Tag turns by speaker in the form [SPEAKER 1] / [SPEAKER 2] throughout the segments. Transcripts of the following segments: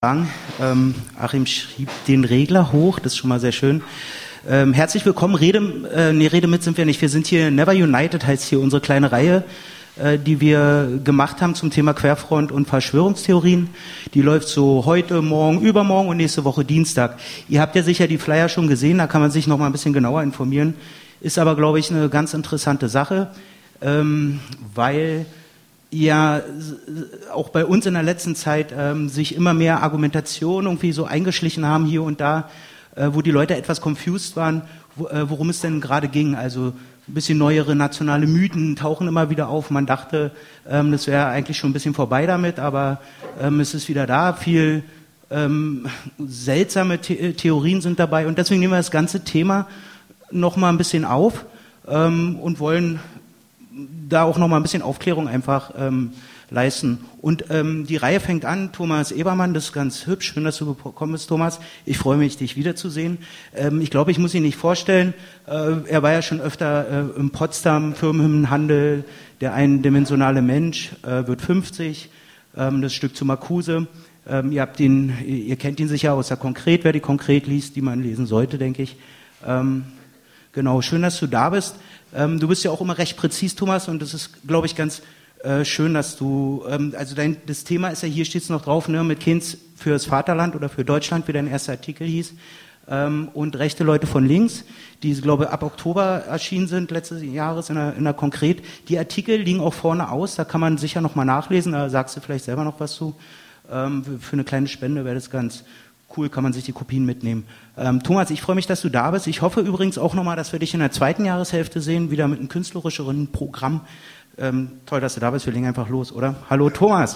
[SPEAKER 1] Achim schrieb den Regler hoch, das ist schon mal sehr schön. Herzlich willkommen, Rede mit sind wir nicht, wir sind hier Never United, heißt hier unsere kleine Reihe, die wir gemacht haben zum Thema Querfront und Verschwörungstheorien. Die läuft so heute, morgen, übermorgen und nächste Woche Dienstag. Ihr habt ja sicher die Flyer schon gesehen, da kann man sich noch mal ein bisschen genauer informieren. Ist aber, glaube ich, eine ganz interessante Sache, weil ja auch bei uns in der letzten Zeit sich immer mehr Argumentationen irgendwie so eingeschlichen haben hier und da, wo die Leute etwas confused waren, worum es denn gerade ging. Also ein bisschen neuere nationale Mythen tauchen immer wieder auf. Man dachte, das wäre eigentlich schon ein bisschen vorbei damit, aber es ist wieder da. Viel seltsame Theorien sind dabei und deswegen nehmen wir das ganze Thema noch mal ein bisschen auf und wollen da auch noch mal ein bisschen Aufklärung einfach leisten. Und die Reihe fängt an, Thomas Ebermann, das ist ganz hübsch, schön, dass du gekommen bist, Thomas. Ich freue mich, dich wiederzusehen. Ich glaube, ich muss ihn nicht vorstellen. Er war ja schon öfter in Potsdam, Firmenhandel, der eindimensionale Mensch, wird 50, das Stück zu Marcuse. Ihr kennt ihn sicher aus der Konkret, wer die Konkret liest, die man lesen sollte, denke ich. Genau, schön, dass du da bist. Du bist ja auch immer recht präzis, Thomas, und das ist, glaube ich, ganz schön, dass du, das Thema ist ja, hier steht es noch drauf, ne, mit Keynes fürs Vaterland oder für Deutschland, wie dein erster Artikel hieß, und rechte Leute von links, die, glaube ich, ab Oktober erschienen sind, letztes Jahres in der Konkret. Die Artikel liegen auch vorne aus, da kann man sicher noch mal nachlesen, da sagst du vielleicht selber noch was zu. Für eine kleine Spende wäre das ganz cool, kann man sich die Kopien mitnehmen. Thomas, ich freue mich, dass du da bist. Ich hoffe übrigens auch nochmal, dass wir dich in der zweiten Jahreshälfte sehen, wieder mit einem künstlerischeren Programm. Toll, dass du da bist. Wir legen einfach los, oder? Hallo, Thomas.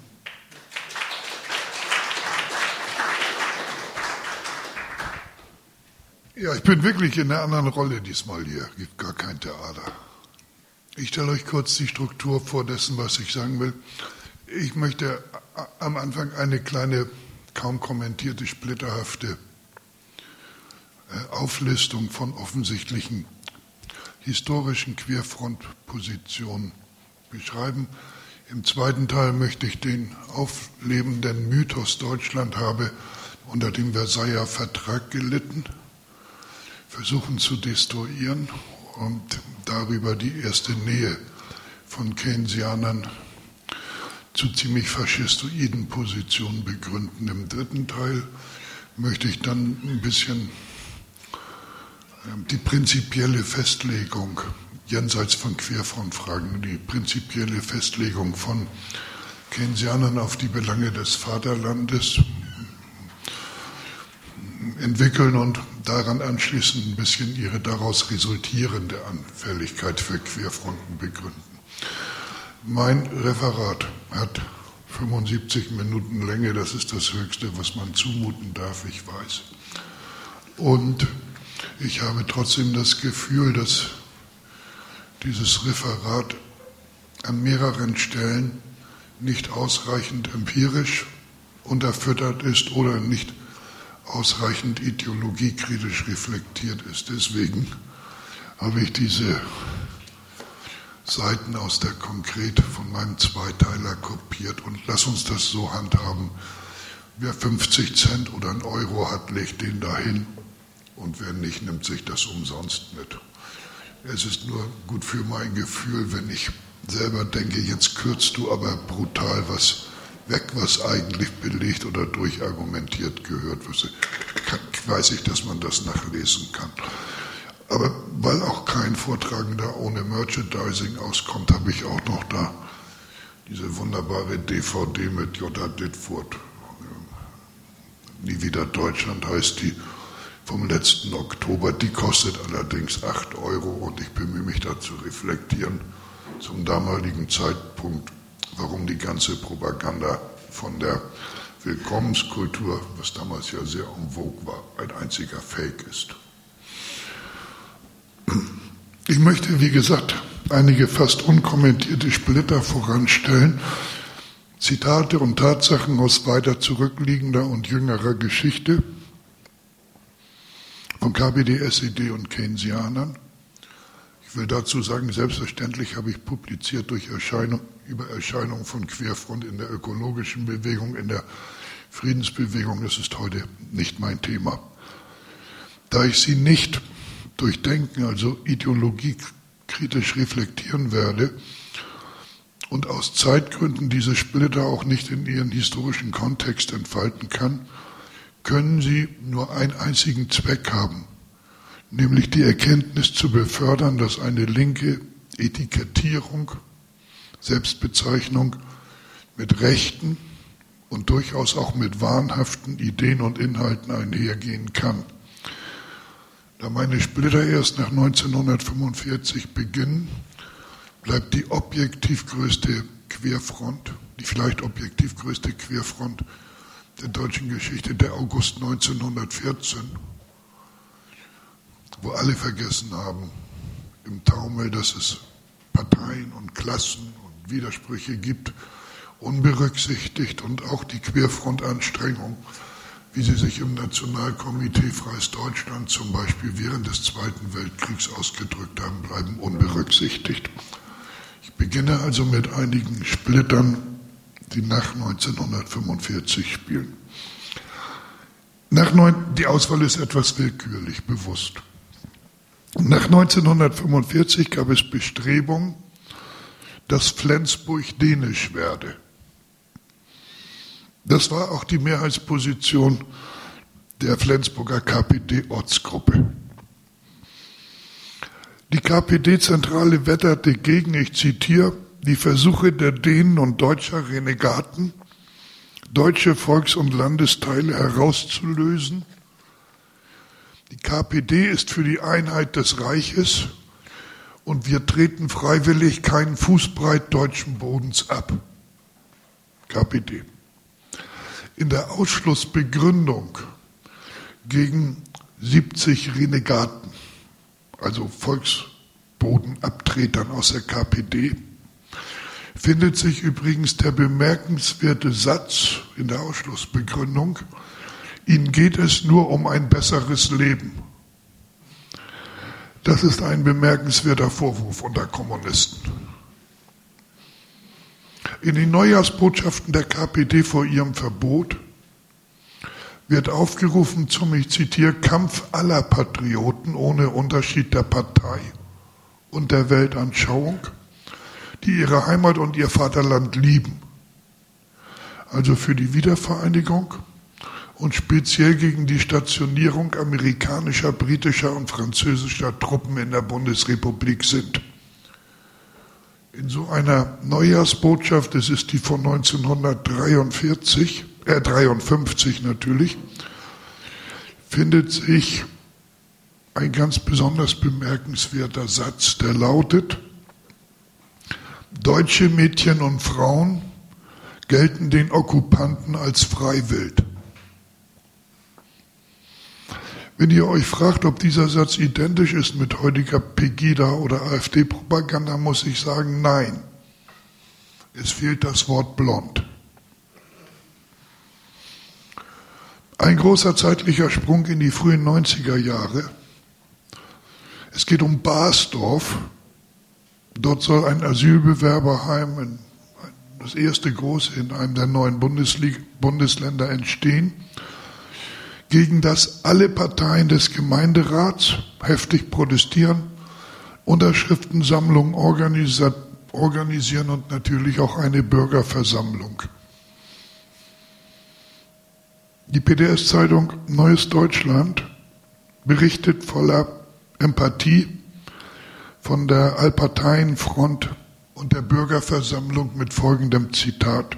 [SPEAKER 2] Ja, ich bin wirklich in einer anderen Rolle diesmal hier. Gibt gar kein Theater. Ich stelle euch kurz die Struktur vor dessen, was ich sagen will. Ich möchte am Anfang eine kleine, kaum kommentierte, splitterhafte Auflistung von offensichtlichen historischen Querfrontpositionen beschreiben. Im zweiten Teil möchte ich den auflebenden Mythos Deutschland habe unter dem Versailler Vertrag gelitten, versuchen zu destruieren und darüber die erste Nähe von Keynesianern zu ziemlich faschistoiden Positionen begründen. Im dritten Teil möchte ich dann ein bisschen die prinzipielle Festlegung, jenseits von Querfrontfragen, die prinzipielle Festlegung von Keynesianern auf die Belange des Vaterlandes entwickeln und daran anschließend ein bisschen ihre daraus resultierende Anfälligkeit für Querfronten begründen. Mein Referat hat 75 Minuten Länge, das ist das Höchste, was man zumuten darf, ich weiß. Und ich habe trotzdem das Gefühl, dass dieses Referat an mehreren Stellen nicht ausreichend empirisch unterfüttert ist oder nicht ausreichend ideologiekritisch reflektiert ist. Deswegen habe ich diese Seiten aus der Konkret von meinem Zweiteiler kopiert und lass uns das so handhaben. Wer 50 Cent oder einen Euro hat, legt den dahin und wer nicht, nimmt sich das umsonst mit. Es ist nur gut für mein Gefühl, wenn ich selber denke, jetzt kürzt du aber brutal was weg, was eigentlich belegt oder durchargumentiert gehört. Weiß ich, dass man das nachlesen kann. Aber weil auch kein Vortragender ohne Merchandising auskommt, habe ich auch noch da diese wunderbare DVD mit Jutta Dittfurt. Nie wieder Deutschland heißt die, vom letzten Oktober. Die kostet allerdings 8 Euro und ich bemühe mich da zu reflektieren zum damaligen Zeitpunkt, warum die ganze Propaganda von der Willkommenskultur, was damals ja sehr en vogue war, ein einziger Fake ist. Ich möchte, wie gesagt, einige fast unkommentierte Splitter voranstellen, Zitate und Tatsachen aus weiter zurückliegender und jüngerer Geschichte von KPD, SED und Keynesianern. Ich will dazu sagen, selbstverständlich habe ich publiziert über Erscheinung von Querfront in der ökologischen Bewegung, in der Friedensbewegung, das ist heute nicht mein Thema. Da ich sie nicht durchdenken, also ideologiekritisch reflektieren werde und aus Zeitgründen diese Splitter auch nicht in ihren historischen Kontext entfalten kann, können sie nur einen einzigen Zweck haben, nämlich die Erkenntnis zu befördern, dass eine linke Etikettierung, Selbstbezeichnung mit rechten und durchaus auch mit wahnhaften Ideen und Inhalten einhergehen kann. Da meine Splitter erst nach 1945 beginnen, bleibt die objektiv größte Querfront, die vielleicht objektiv größte Querfront der deutschen Geschichte der August 1914, wo alle vergessen haben, im Taumel, dass es Parteien und Klassen und Widersprüche gibt, unberücksichtigt und auch die Querfrontanstrengung, wie sie sich im Nationalkomitee Freies Deutschland zum Beispiel während des Zweiten Weltkriegs ausgedrückt haben, bleiben unberücksichtigt. Ich beginne also mit einigen Splittern, die nach 1945 spielen. Die Auswahl ist etwas willkürlich, bewusst. Nach 1945 gab es Bestrebungen, dass Flensburg dänisch werde. Das war auch die Mehrheitsposition der Flensburger KPD-Ortsgruppe. Die KPD-Zentrale wetterte gegen, ich zitiere, die Versuche der Dänen und deutscher Renegaten, deutsche Volks- und Landesteile herauszulösen. Die KPD ist für die Einheit des Reiches und wir treten freiwillig keinen Fußbreit deutschen Bodens ab. KPD. In der Ausschlussbegründung gegen 70 Renegaten, also Volksbodenabtretern aus der KPD, findet sich übrigens der bemerkenswerte Satz in der Ausschlussbegründung: Ihnen geht es nur um ein besseres Leben. Das ist ein bemerkenswerter Vorwurf unter Kommunisten. In den Neujahrsbotschaften der KPD vor ihrem Verbot wird aufgerufen zum, ich zitiere, Kampf aller Patrioten ohne Unterschied der Partei und der Weltanschauung, die ihre Heimat und ihr Vaterland lieben. Also für die Wiedervereinigung und speziell gegen die Stationierung amerikanischer, britischer und französischer Truppen in der Bundesrepublik sind. In so einer Neujahrsbotschaft, das ist die von 1953 natürlich, findet sich ein ganz besonders bemerkenswerter Satz, der lautet: Deutsche Mädchen und Frauen gelten den Okkupanten als Freiwild. Wenn ihr euch fragt, ob dieser Satz identisch ist mit heutiger Pegida- oder AfD-Propaganda, muss ich sagen, nein. Es fehlt das Wort blond. Ein großer zeitlicher Sprung in die frühen 90er Jahre. Es geht um Basdorf. Dort soll ein Asylbewerberheim, das erste große in einem der neuen Bundesländer, entstehen, gegen das alle Parteien des Gemeinderats heftig protestieren, Unterschriftensammlungen organisieren und natürlich auch eine Bürgerversammlung. Die PDS-Zeitung Neues Deutschland berichtet voller Empathie von der Allparteienfront und der Bürgerversammlung mit folgendem Zitat: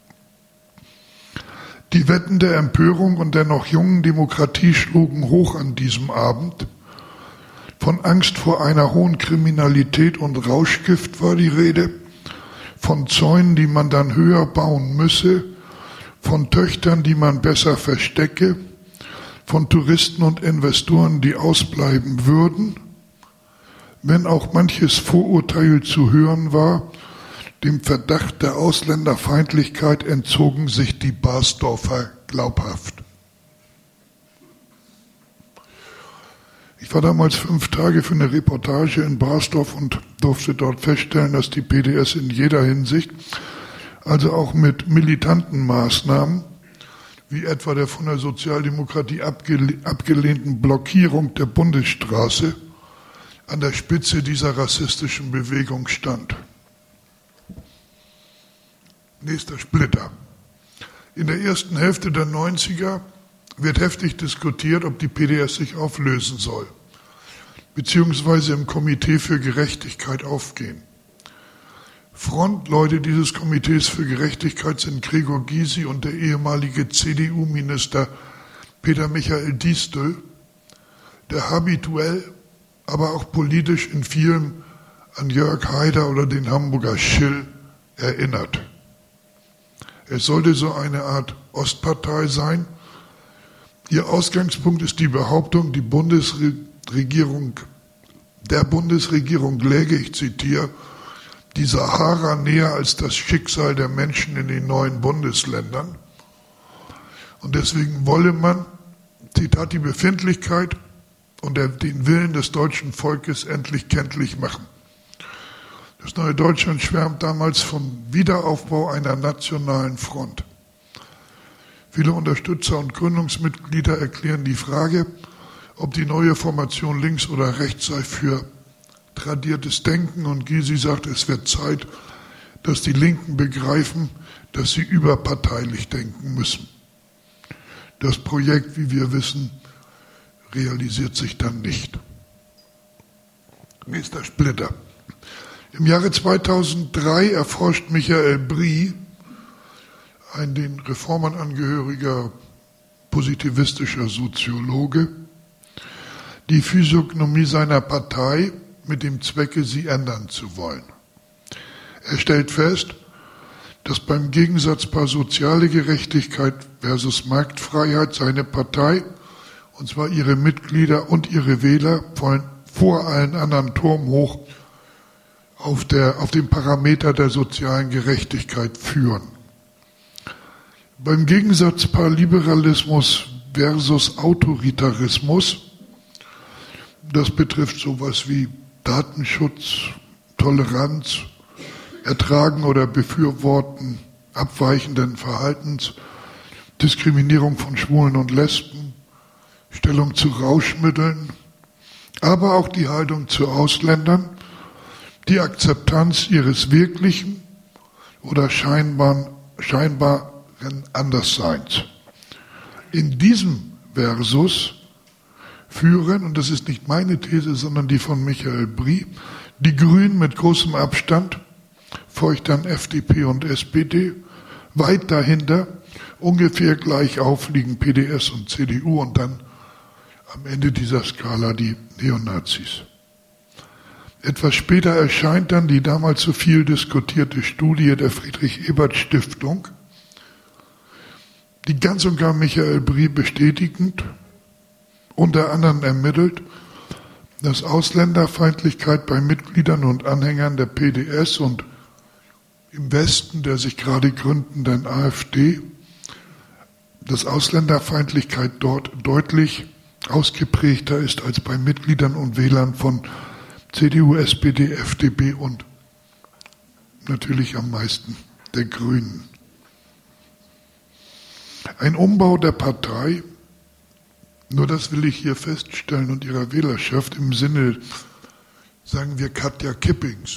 [SPEAKER 2] Die Wetten der Empörung und der noch jungen Demokratie schlugen hoch an diesem Abend. Von Angst vor einer hohen Kriminalität und Rauschgift war die Rede, von Zäunen, die man dann höher bauen müsse, von Töchtern, die man besser verstecke, von Touristen und Investoren, die ausbleiben würden. Wenn auch manches Vorurteil zu hören war, dem Verdacht der Ausländerfeindlichkeit entzogen sich die Basdorfer glaubhaft. Ich war damals 5 Tage für eine Reportage in Basdorf und durfte dort feststellen, dass die PDS in jeder Hinsicht, also auch mit militanten Maßnahmen wie etwa der von der Sozialdemokratie abgelehnten Blockierung der Bundesstraße, an der Spitze dieser rassistischen Bewegung stand. Nächster Splitter. In der ersten Hälfte der 90er wird heftig diskutiert, ob die PDS sich auflösen soll, beziehungsweise im Komitee für Gerechtigkeit aufgehen. Frontleute dieses Komitees für Gerechtigkeit sind Gregor Gysi und der ehemalige CDU-Minister Peter Michael Diestel, der habituell, aber auch politisch in vielem an Jörg Haider oder den Hamburger Schill erinnert. Es sollte so eine Art Ostpartei sein. Ihr Ausgangspunkt ist die Behauptung, der Bundesregierung läge, ich zitiere, die Sahara näher als das Schicksal der Menschen in den neuen Bundesländern. Und deswegen wolle man, Zitat, die Befindlichkeit und den Willen des deutschen Volkes endlich kenntlich machen. Das neue Deutschland schwärmt damals vom Wiederaufbau einer nationalen Front. Viele Unterstützer und Gründungsmitglieder erklären die Frage, ob die neue Formation links oder rechts sei, für tradiertes Denken. Und Gysi sagt, es wird Zeit, dass die Linken begreifen, dass sie überparteilich denken müssen. Das Projekt, wie wir wissen, realisiert sich dann nicht. Nächster Splitter. Im Jahre 2003 erforscht Michael Brie, ein den Reformern angehöriger positivistischer Soziologe, die Physiognomie seiner Partei mit dem Zwecke, sie ändern zu wollen. Er stellt fest, dass beim Gegensatz par soziale Gerechtigkeit versus Marktfreiheit seine Partei, und zwar ihre Mitglieder und ihre Wähler, vor allen anderen turmhoch auf dem Parameter der sozialen Gerechtigkeit führen. Beim Gegensatz par Liberalismus versus Autoritarismus, das betrifft sowas wie Datenschutz, Toleranz, Ertragen oder Befürworten abweichenden Verhaltens, Diskriminierung von Schwulen und Lesben, Stellung zu Rauschmitteln, aber auch die Haltung zu Ausländern, die Akzeptanz ihres wirklichen oder scheinbaren Andersseins. In diesem Versus führen, und das ist nicht meine These, sondern die von Michael Brie, die Grünen mit großem Abstand, folgt dann FDP und SPD, weit dahinter, ungefähr gleich auf liegen PDS und CDU und dann am Ende dieser Skala die Neonazis. Etwas später erscheint dann die damals so viel diskutierte Studie der Friedrich-Ebert-Stiftung, die ganz und gar Michael Brie bestätigend unter anderem ermittelt, dass Ausländerfeindlichkeit bei Mitgliedern und Anhängern der PDS und im Westen der sich gerade gründenden AfD, dass Ausländerfeindlichkeit dort deutlich ausgeprägter ist als bei Mitgliedern und Wählern von CDU, SPD, FDP und natürlich am meisten der Grünen. Ein Umbau der Partei, nur das will ich hier feststellen, und ihrer Wählerschaft im Sinne, sagen wir, Katja Kippings,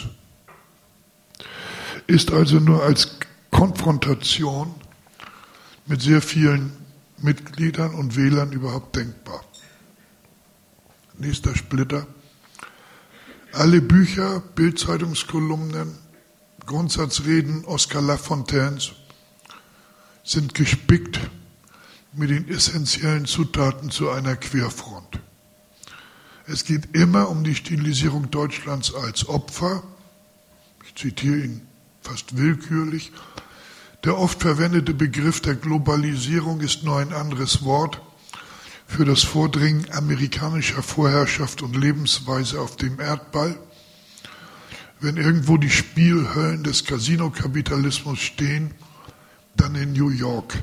[SPEAKER 2] ist also nur als Konfrontation mit sehr vielen Mitgliedern und Wählern überhaupt denkbar. Nächster Splitter. Alle Bücher, Bild-Zeitungskolumnen, Grundsatzreden Oskar Lafontaines sind gespickt mit den essentiellen Zutaten zu einer Querfront. Es geht immer um die Stilisierung Deutschlands als Opfer. Ich zitiere ihn fast willkürlich. Der oft verwendete Begriff der Globalisierung ist nur ein anderes Wort für das Vordringen amerikanischer Vorherrschaft und Lebensweise auf dem Erdball. Wenn irgendwo die Spielhöllen des Casino-Kapitalismus stehen, dann in New York.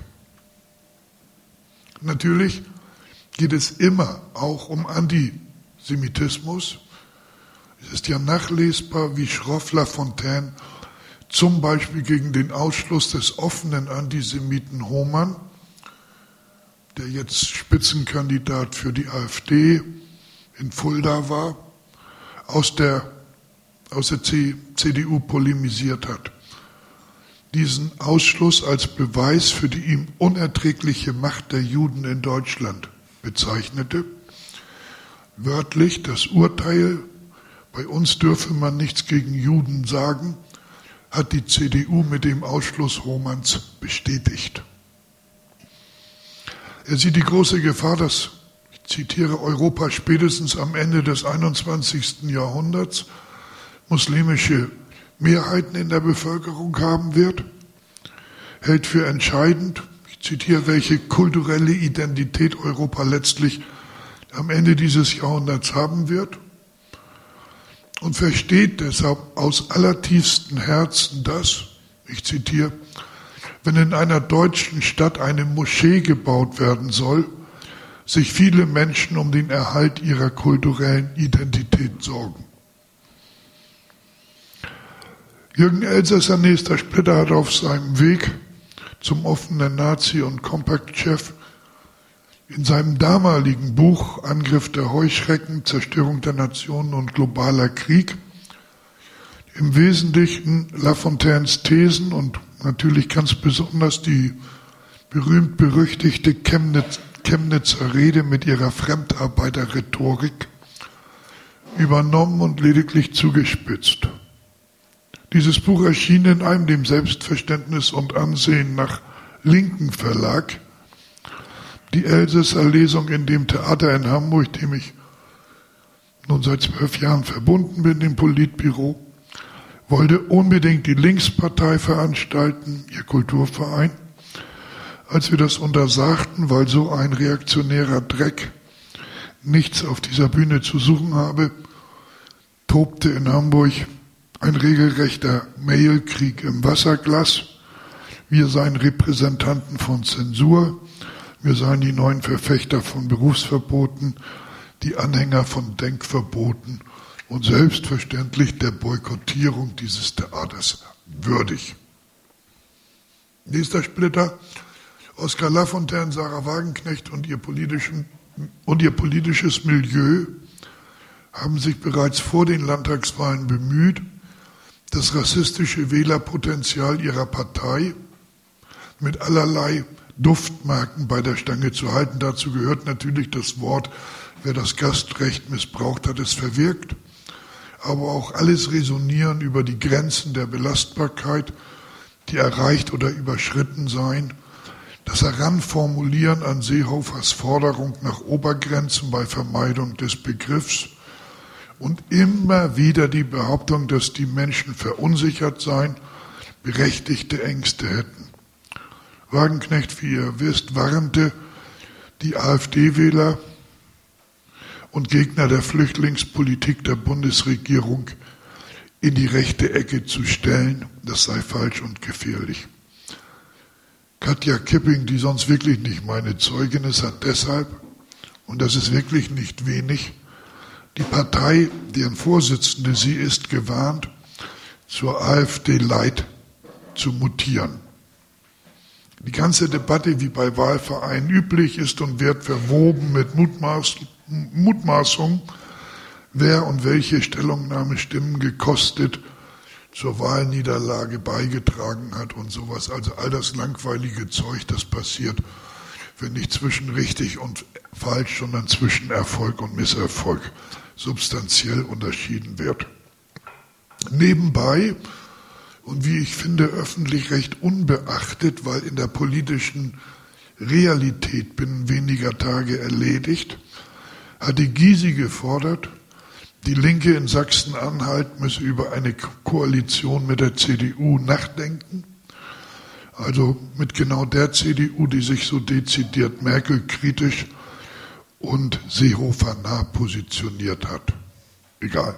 [SPEAKER 2] Natürlich geht es immer auch um Antisemitismus. Es ist ja nachlesbar, wie schroff Lafontaine zum Beispiel gegen den Ausschluss des offenen Antisemiten Hohmann der jetzt Spitzenkandidat für die AfD in Fulda war, aus der CDU polemisiert hat. Diesen Ausschluss als Beweis für die ihm unerträgliche Macht der Juden in Deutschland bezeichnete. Wörtlich das Urteil, bei uns dürfe man nichts gegen Juden sagen, hat die CDU mit dem Ausschluss Hohmanns bestätigt. Er sieht die große Gefahr, dass, ich zitiere, Europa spätestens am Ende des 21. Jahrhunderts muslimische Mehrheiten in der Bevölkerung haben wird, hält für entscheidend, ich zitiere, welche kulturelle Identität Europa letztlich am Ende dieses Jahrhunderts haben wird und versteht deshalb aus allertiefstem Herzen, dass, ich zitiere, wenn in einer deutschen Stadt eine Moschee gebaut werden soll, sich viele Menschen um den Erhalt ihrer kulturellen Identität sorgen. Jürgen Elsässer, nächster Splitter, hat auf seinem Weg zum offenen Nazi- und Kompakt-Chef in seinem damaligen Buch Angriff der Heuschrecken, Zerstörung der Nationen und globaler Krieg im Wesentlichen Lafontaines Thesen und natürlich ganz besonders die berühmt-berüchtigte Chemnitzer Rede mit ihrer Fremdarbeiterrhetorik übernommen und lediglich zugespitzt. Dieses Buch erschien in einem dem Selbstverständnis und Ansehen nach linken Verlag. Die Elsässer Lesung in dem Theater in Hamburg, dem ich nun seit 12 Jahren verbunden bin, im Politbüro, wollte unbedingt die Linkspartei veranstalten, ihr Kulturverein. Als wir das untersagten, weil so ein reaktionärer Dreck nichts auf dieser Bühne zu suchen habe, tobte in Hamburg ein regelrechter Mailkrieg im Wasserglas. Wir seien Repräsentanten von Zensur, wir seien die neuen Verfechter von Berufsverboten, die Anhänger von Denkverboten und selbstverständlich der Boykottierung dieses Theaters würdig. Nächster Splitter, Oskar Lafontaine, Sarah Wagenknecht und ihr politisches Milieu haben sich bereits vor den Landtagswahlen bemüht, das rassistische Wählerpotenzial ihrer Partei mit allerlei Duftmarken bei der Stange zu halten. Dazu gehört natürlich das Wort, wer das Gastrecht missbraucht hat, ist verwirkt. Aber auch alles Resonieren über die Grenzen der Belastbarkeit, die erreicht oder überschritten seien, das Heranformulieren an Seehofers Forderung nach Obergrenzen bei Vermeidung des Begriffs und immer wieder die Behauptung, dass die Menschen verunsichert seien, berechtigte Ängste hätten. Wagenknecht, wie ihr wisst, warnte die AfD-Wähler und Gegner der Flüchtlingspolitik der Bundesregierung in die rechte Ecke zu stellen. Das sei falsch und gefährlich. Katja Kipping, die sonst wirklich nicht meine Zeugin ist, hat deshalb, und das ist wirklich nicht wenig, die Partei, deren Vorsitzende sie ist, gewarnt, zur AfD-Light zu mutieren. Die ganze Debatte, wie bei Wahlvereinen üblich ist und wird verwoben mit Mutmaßungen, wer und welche Stellungnahmestimmen gekostet zur Wahlniederlage beigetragen hat und sowas. Also all das langweilige Zeug, das passiert, wenn nicht zwischen richtig und falsch, sondern zwischen Erfolg und Misserfolg substanziell unterschieden wird. Nebenbei, und wie ich finde, öffentlich recht unbeachtet, weil in der politischen Realität binnen weniger Tage erledigt, hat die Gysi gefordert, die Linke in Sachsen-Anhalt müsse über eine Koalition mit der CDU nachdenken. Also mit genau der CDU, die sich so dezidiert Merkel-kritisch und Seehofer-nah positioniert hat. Egal.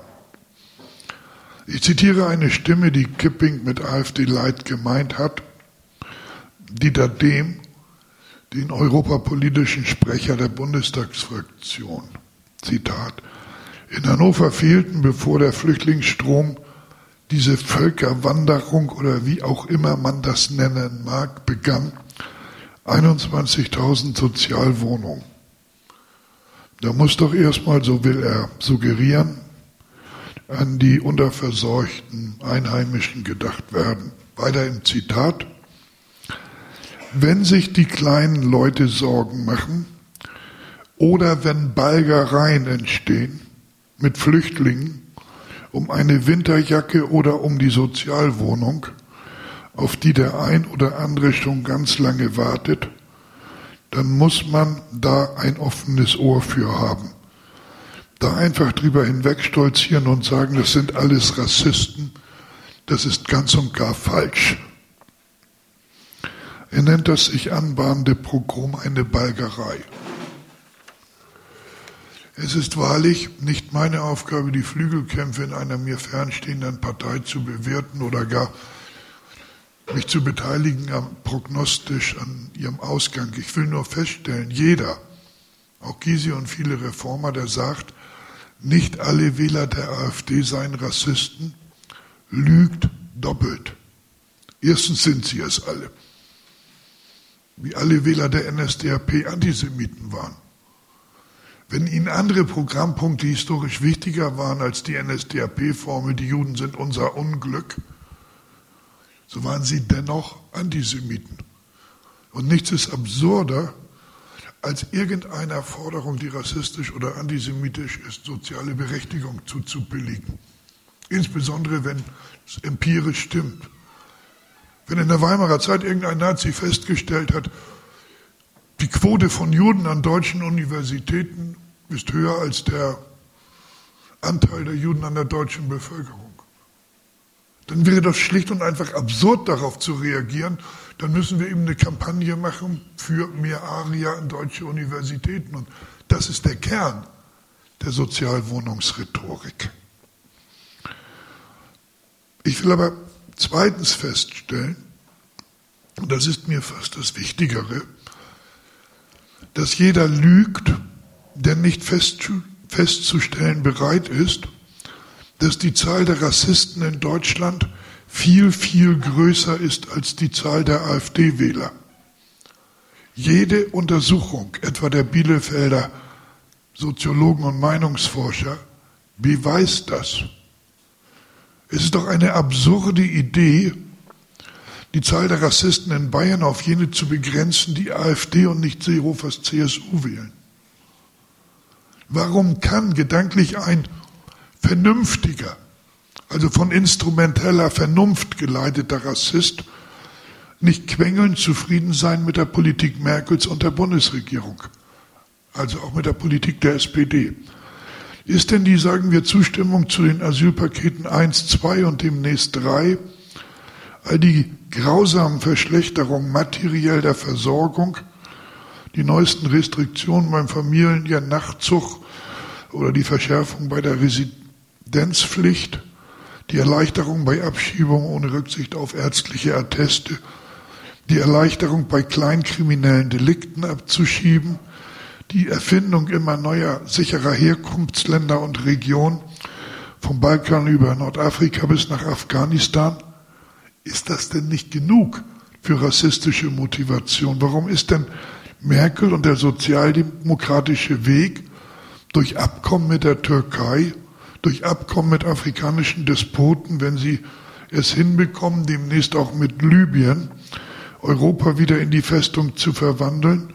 [SPEAKER 2] Ich zitiere eine Stimme, die Kipping mit AfD-Light gemeint hat, Dieter Dehm, den europapolitischen Sprecher der Bundestagsfraktion. Zitat: In Hannover fehlten, bevor der Flüchtlingsstrom, diese Völkerwanderung oder wie auch immer man das nennen mag, begann, 21.000 Sozialwohnungen. Da muss doch erstmal, so will er suggerieren, an die unterversorgten Einheimischen gedacht werden. Weiter im Zitat: Wenn sich die kleinen Leute Sorgen machen oder wenn Balgereien entstehen mit Flüchtlingen um eine Winterjacke oder um die Sozialwohnung, auf die der ein oder andere schon ganz lange wartet, dann muss man da ein offenes Ohr für haben. Da einfach drüber hinwegstolzieren und sagen, das sind alles Rassisten, das ist ganz und gar falsch. Er nennt das sich anbahnende Pogrom eine Balgerei. Es ist wahrlich nicht meine Aufgabe, die Flügelkämpfe in einer mir fernstehenden Partei zu bewerten oder gar mich zu beteiligen prognostisch an ihrem Ausgang. Ich will nur feststellen, jeder, auch Gysi und viele Reformer, der sagt, nicht alle Wähler der AfD seien Rassisten, lügt doppelt. Erstens sind sie es alle. Wie alle Wähler der NSDAP Antisemiten waren. Wenn ihnen andere Programmpunkte historisch wichtiger waren als die NSDAP-Formel, die Juden sind unser Unglück, so waren sie dennoch Antisemiten. Und nichts ist absurder, als irgendeiner Forderung, die rassistisch oder antisemitisch ist, soziale Berechtigung zuzubilligen. Insbesondere, wenn es empirisch stimmt. Wenn in der Weimarer Zeit irgendein Nazi festgestellt hat, die Quote von Juden an deutschen Universitäten ist höher als der Anteil der Juden an der deutschen Bevölkerung, dann wäre das schlicht und einfach absurd, darauf zu reagieren. Dann müssen wir eben eine Kampagne machen für mehr Aria an deutsche Universitäten. Und das ist der Kern der Sozialwohnungsrhetorik. Ich will aber zweitens feststellen, und das ist mir fast das Wichtigere, dass jeder lügt, der nicht festzustellen bereit ist, dass die Zahl der Rassisten in Deutschland viel, viel größer ist als die Zahl der AfD-Wähler. Jede Untersuchung, etwa der Bielefelder Soziologen und Meinungsforscher, beweist das. Es ist doch eine absurde Idee, die Zahl der Rassisten in Bayern auf jene zu begrenzen, die AfD und nicht Seehofers CSU wählen. Warum kann gedanklich ein vernünftiger, also von instrumenteller Vernunft geleiteter Rassist nicht quengelnd zufrieden sein mit der Politik Merkels und der Bundesregierung, also auch mit der Politik der SPD? Ist denn die, sagen wir, Zustimmung zu den Asylpaketen 1, 2 und demnächst 3, all die grausamen Verschlechterungen materiell der Versorgung, die neuesten Restriktionen beim Familiennachzug oder die Verschärfung bei der Residenzpflicht, die Erleichterung bei Abschiebung ohne Rücksicht auf ärztliche Atteste, die Erleichterung bei kleinkriminellen Delikten abzuschieben, die Erfindung immer neuer sicherer Herkunftsländer und Regionen, vom Balkan über Nordafrika bis nach Afghanistan. Ist das denn nicht genug für rassistische Motivation? Warum ist denn Merkel und der sozialdemokratische Weg durch Abkommen mit der Türkei, durch Abkommen mit afrikanischen Despoten, wenn sie es hinbekommen, demnächst auch mit Libyen, Europa wieder in die Festung zu verwandeln,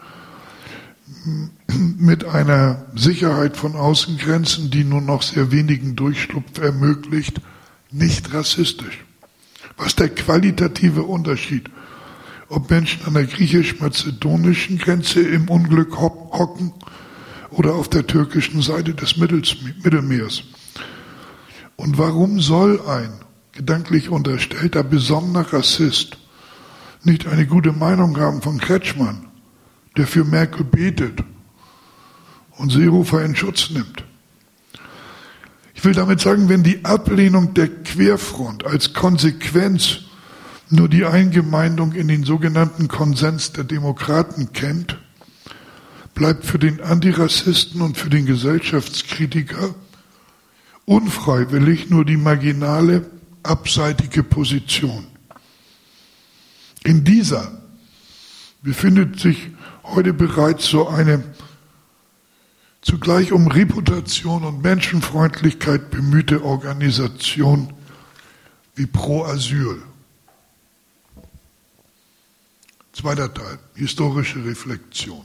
[SPEAKER 2] mit einer Sicherheit von Außengrenzen, die nur noch sehr wenigen Durchschlupf ermöglicht, nicht rassistisch? Was ist der qualitative Unterschied, ob Menschen an der griechisch-mazedonischen Grenze im Unglück hocken oder auf der türkischen Seite des Mittelmeers? Und warum soll ein gedanklich unterstellter besonnener Rassist nicht eine gute Meinung haben von Kretschmann, der für Merkel betet und Seehofer in Schutz nimmt? Ich will damit sagen, wenn die Ablehnung der Querfront als Konsequenz nur die Eingemeindung in den sogenannten Konsens der Demokraten kennt, bleibt für den Antirassisten und für den Gesellschaftskritiker unfreiwillig nur die marginale, abseitige Position. In dieser befindet sich heute bereits so eine zugleich um Reputation und Menschenfreundlichkeit bemühte Organisation wie Pro Asyl. Zweiter Teil, historische Reflexion.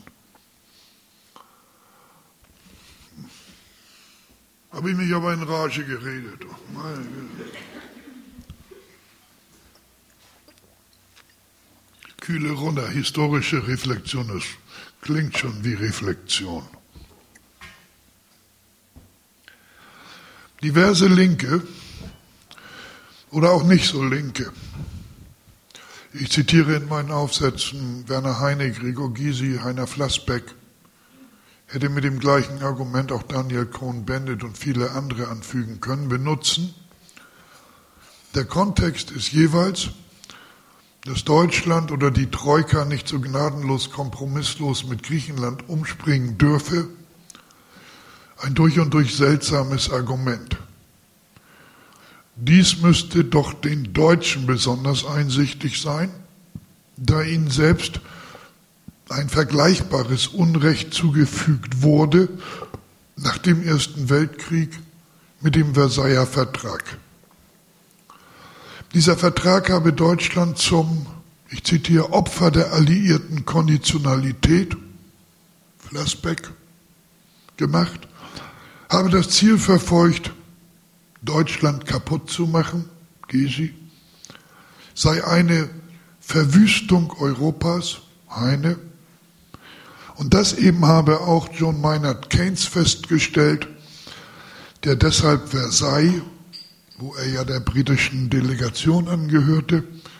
[SPEAKER 2] Habe ich mich aber in Rage geredet. Meine Güte. Kühle runter, historische Reflexion, das klingt schon wie Reflexion. Diverse Linke oder auch nicht so Linke. Ich zitiere in meinen Aufsätzen Werner Heine, Gregor Gysi, Heiner Flassbeck, hätte mit dem gleichen Argument auch Daniel Cohn-Bendit und viele andere anfügen können, benutzen. Der Kontext ist jeweils, dass Deutschland oder die Troika nicht so gnadenlos, kompromisslos mit Griechenland umspringen dürfe, ein durch und durch seltsames Argument. Dies müsste doch den Deutschen besonders einsichtig sein, da ihnen selbst ein vergleichbares Unrecht zugefügt wurde nach dem Ersten Weltkrieg mit dem Versailler Vertrag. Dieser Vertrag habe Deutschland zum, ich zitiere, Opfer der alliierten Konditionalität, Flassbeck, gemacht, habe das Ziel verfolgt, Deutschland kaputt zu machen, Gysi, sei eine Verwüstung Europas, Heine, und das eben habe auch John Maynard Keynes festgestellt, der deshalb Versailles, wo er ja der britischen Delegation angehörte,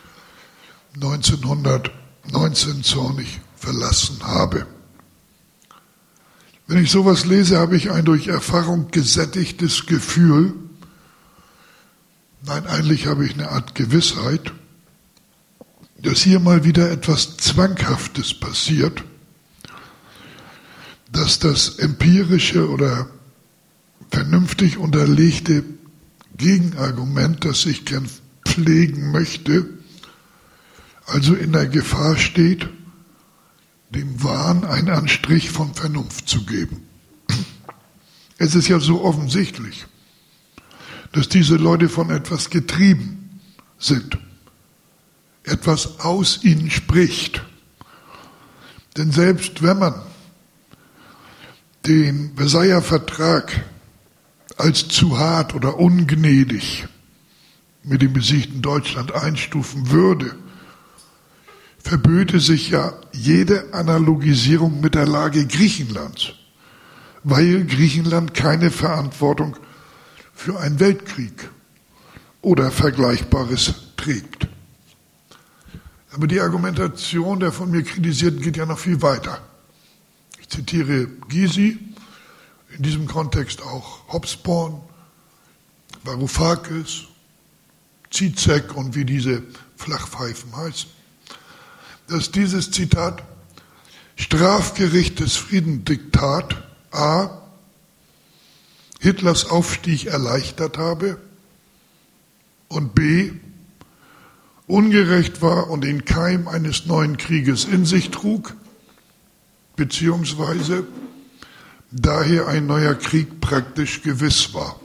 [SPEAKER 2] 1919 zornig verlassen habe. Wenn ich sowas lese, habe ich ein durch Erfahrung gesättigtes Gefühl, nein, eigentlich habe ich eine Art Gewissheit, dass hier mal wieder etwas Zwanghaftes passiert, dass das empirische oder vernünftig unterlegte Gegenargument, das ich gern pflegen möchte, also in der Gefahr steht, dem Wahn einen Anstrich von Vernunft zu geben. Es ist ja so offensichtlich, dass diese Leute von etwas getrieben sind, etwas aus ihnen spricht. Denn selbst wenn man den Versailler Vertrag als zu hart oder ungnädig mit dem besiegten Deutschland einstufen würde, verböte sich ja jede Analogisierung mit der Lage Griechenlands, weil Griechenland keine Verantwortung für einen Weltkrieg oder Vergleichbares trägt. Aber die Argumentation der von mir Kritisierten geht ja noch viel weiter. Ich zitiere Gysi, in diesem Kontext auch Hobsbawm, Varoufakis, Zizek und wie diese Flachpfeifen heißen, dass dieses Zitat Strafgericht des Friedendiktat a. Hitlers Aufstieg erleichtert habe und b. ungerecht war und den Keim eines neuen Krieges in sich trug, beziehungsweise daher ein neuer Krieg praktisch gewiss war.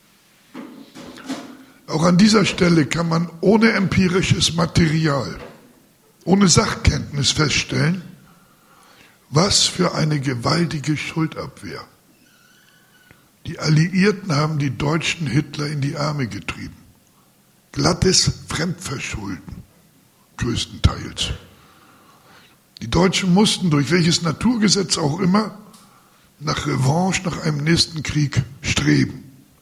[SPEAKER 2] Auch an dieser Stelle kann man ohne empirisches Material, ohne Sachkenntnis feststellen, was für eine gewaltige Schuldabwehr. Die Alliierten haben die Deutschen Hitler in die Arme getrieben. Glattes Fremdverschulden, größtenteils. Die Deutschen mussten, durch welches Naturgesetz auch immer, nach Revanche, nach einem nächsten Krieg streben.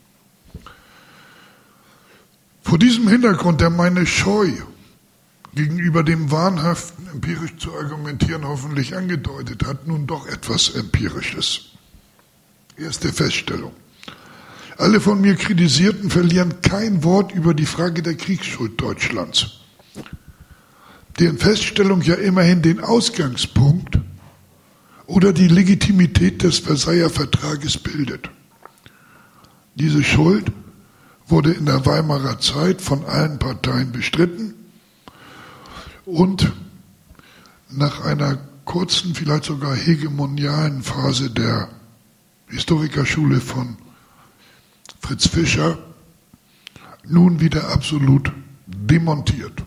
[SPEAKER 2] Vor diesem Hintergrund, der meine Scheu gegenüber dem Wahnhaften, empirisch zu argumentieren, hoffentlich angedeutet hat, nun doch etwas Empirisches. Erste Feststellung. Alle von mir Kritisierten verlieren kein Wort über die Frage der Kriegsschuld Deutschlands, deren Feststellung ja immerhin den Ausgangspunkt oder die Legitimität des Versailler Vertrages bildet. Diese Schuld wurde in der Weimarer Zeit von allen Parteien bestritten und nach einer kurzen, vielleicht sogar hegemonialen Phase der Historikerschule von Fritz Fischer nun wieder absolut demontiert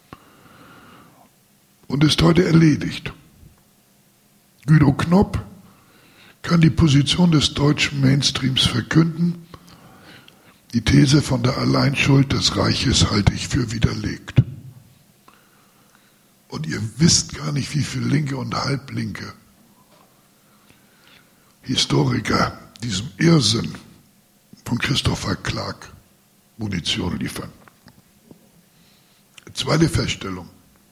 [SPEAKER 2] und ist heute erledigt. Guido Knopp kann die Position des deutschen Mainstreams verkünden. Die These von der Alleinschuld des Reiches halte ich für widerlegt. Und ihr wisst gar nicht, wie viele linke und halblinke Historiker diesem Irrsinn von Christopher Clark Munition liefern. Zweite Feststellung.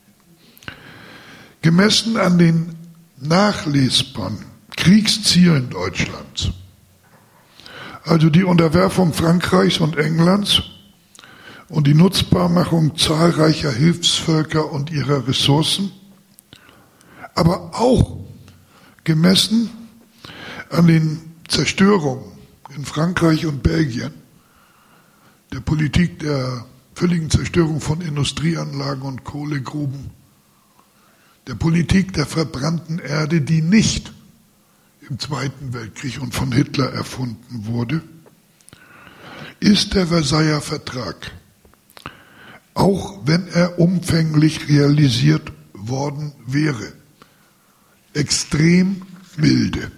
[SPEAKER 2] Gemessen an den nachlesbaren Kriegszielen Deutschlands, also die Unterwerfung Frankreichs und Englands und die Nutzbarmachung zahlreicher Hilfsvölker und ihrer Ressourcen, aber auch gemessen an den Zerstörungen in Frankreich und Belgien, der Politik der völligen Zerstörung von Industrieanlagen und Kohlegruben, der Politik der verbrannten Erde, die nicht im Zweiten Weltkrieg und von Hitler erfunden wurde, ist der Versailler Vertrag, auch wenn er umfänglich realisiert worden wäre, extrem milde.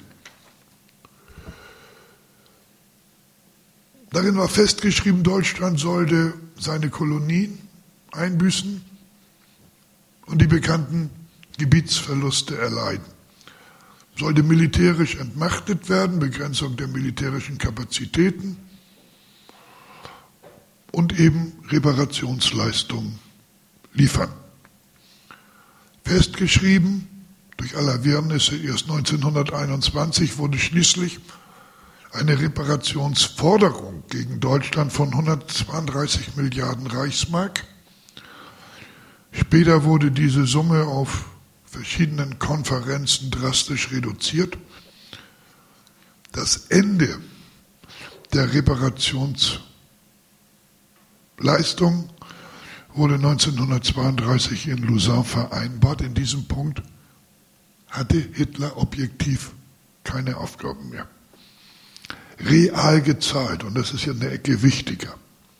[SPEAKER 2] Darin war festgeschrieben, Deutschland sollte seine Kolonien einbüßen und die bekannten Gebietsverluste erleiden. Sollte militärisch entmachtet werden, Begrenzung der militärischen Kapazitäten und eben Reparationsleistungen liefern. Festgeschrieben, durch aller Wirrnisse erst 1921 wurde schließlich eine Reparationsforderung gegen Deutschland von 132 Milliarden Reichsmark. Später wurde diese Summe auf verschiedenen Konferenzen drastisch reduziert. Das Ende der Reparationsleistung wurde 1932 in Lausanne vereinbart. In diesem Punkt hatte Hitler objektiv keine Aufgaben mehr. Real gezahlt, und das ist ja eine Ecke wichtiger,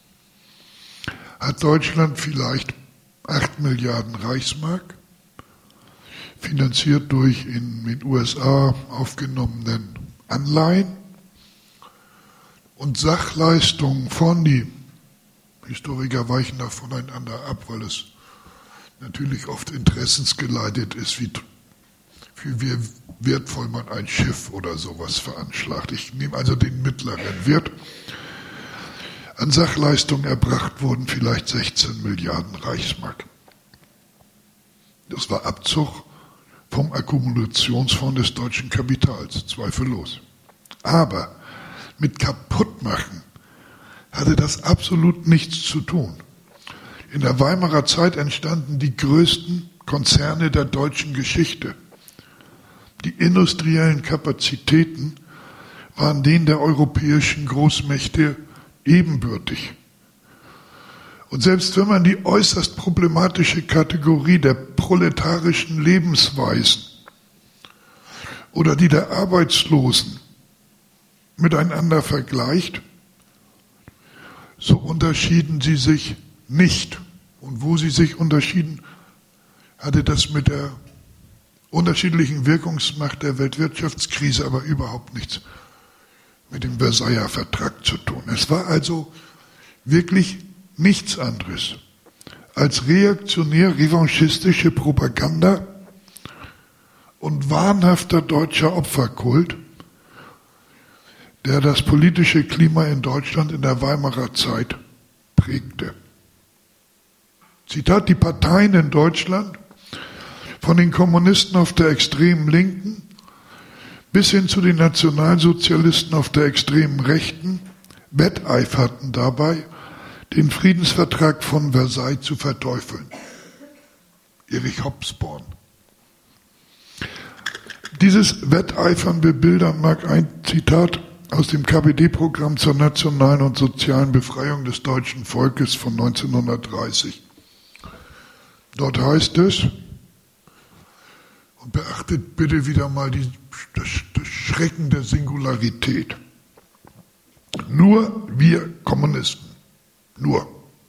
[SPEAKER 2] hat Deutschland vielleicht 8 Milliarden Reichsmark, finanziert durch in den USA aufgenommenen Anleihen und Sachleistungen von, die Historiker weichen da voneinander ab, weil es natürlich oft interessensgeleitet ist, wie wertvoll man ein Schiff oder sowas veranschlagt. Ich nehme also den mittleren Wert. An Sachleistungen erbracht wurden vielleicht 16 Milliarden Reichsmark. Das war Abzug vom Akkumulationsfonds des deutschen Kapitals, zweifellos. Aber mit Kaputtmachen hatte das absolut nichts zu tun. In der Weimarer Zeit entstanden die größten Konzerne der deutschen Geschichte. Die industriellen Kapazitäten waren denen der europäischen Großmächte ebenbürtig. Und selbst wenn man die äußerst problematische Kategorie der proletarischen Lebensweisen oder die der Arbeitslosen miteinander vergleicht, so unterschieden sie sich nicht. Und wo sie sich unterschieden, hatte das mit der unterschiedlichen Wirkungsmacht der Weltwirtschaftskrise aber überhaupt nichts mit dem Versailler Vertrag zu tun. Es war also wirklich nichts anderes als reaktionär-revanchistische Propaganda und wahnhafter deutscher Opferkult, der das politische Klima in Deutschland in der Weimarer Zeit prägte. Zitat: Die Parteien in Deutschland, von den Kommunisten auf der extremen Linken bis hin zu den Nationalsozialisten auf der extremen Rechten, wetteiferten dabei, den Friedensvertrag von Versailles zu verteufeln. Erich Hobsbawm. Dieses Wetteifern bebildern mag ein Zitat aus dem KPD-Programm zur nationalen und sozialen Befreiung des deutschen Volkes von 1930. Dort heißt es: Und beachtet bitte wieder mal das Schrecken der Singularität. Nur wir Kommunisten, nur,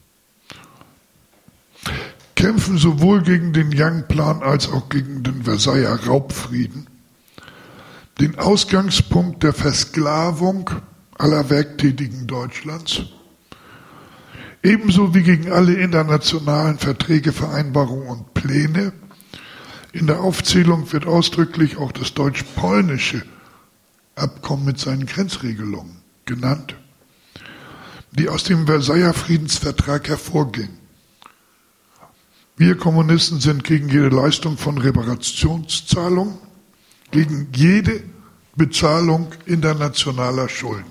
[SPEAKER 2] kämpfen sowohl gegen den Young-Plan als auch gegen den Versailler Raubfrieden, den Ausgangspunkt der Versklavung aller Werktätigen Deutschlands, ebenso wie gegen alle internationalen Verträge, Vereinbarungen und Pläne. In der Aufzählung wird ausdrücklich auch das deutsch-polnische Abkommen mit seinen Grenzregelungen genannt, die aus dem Versailler Friedensvertrag hervorgehen. Wir Kommunisten sind gegen jede Leistung von Reparationszahlungen, gegen jede Bezahlung internationaler Schulden.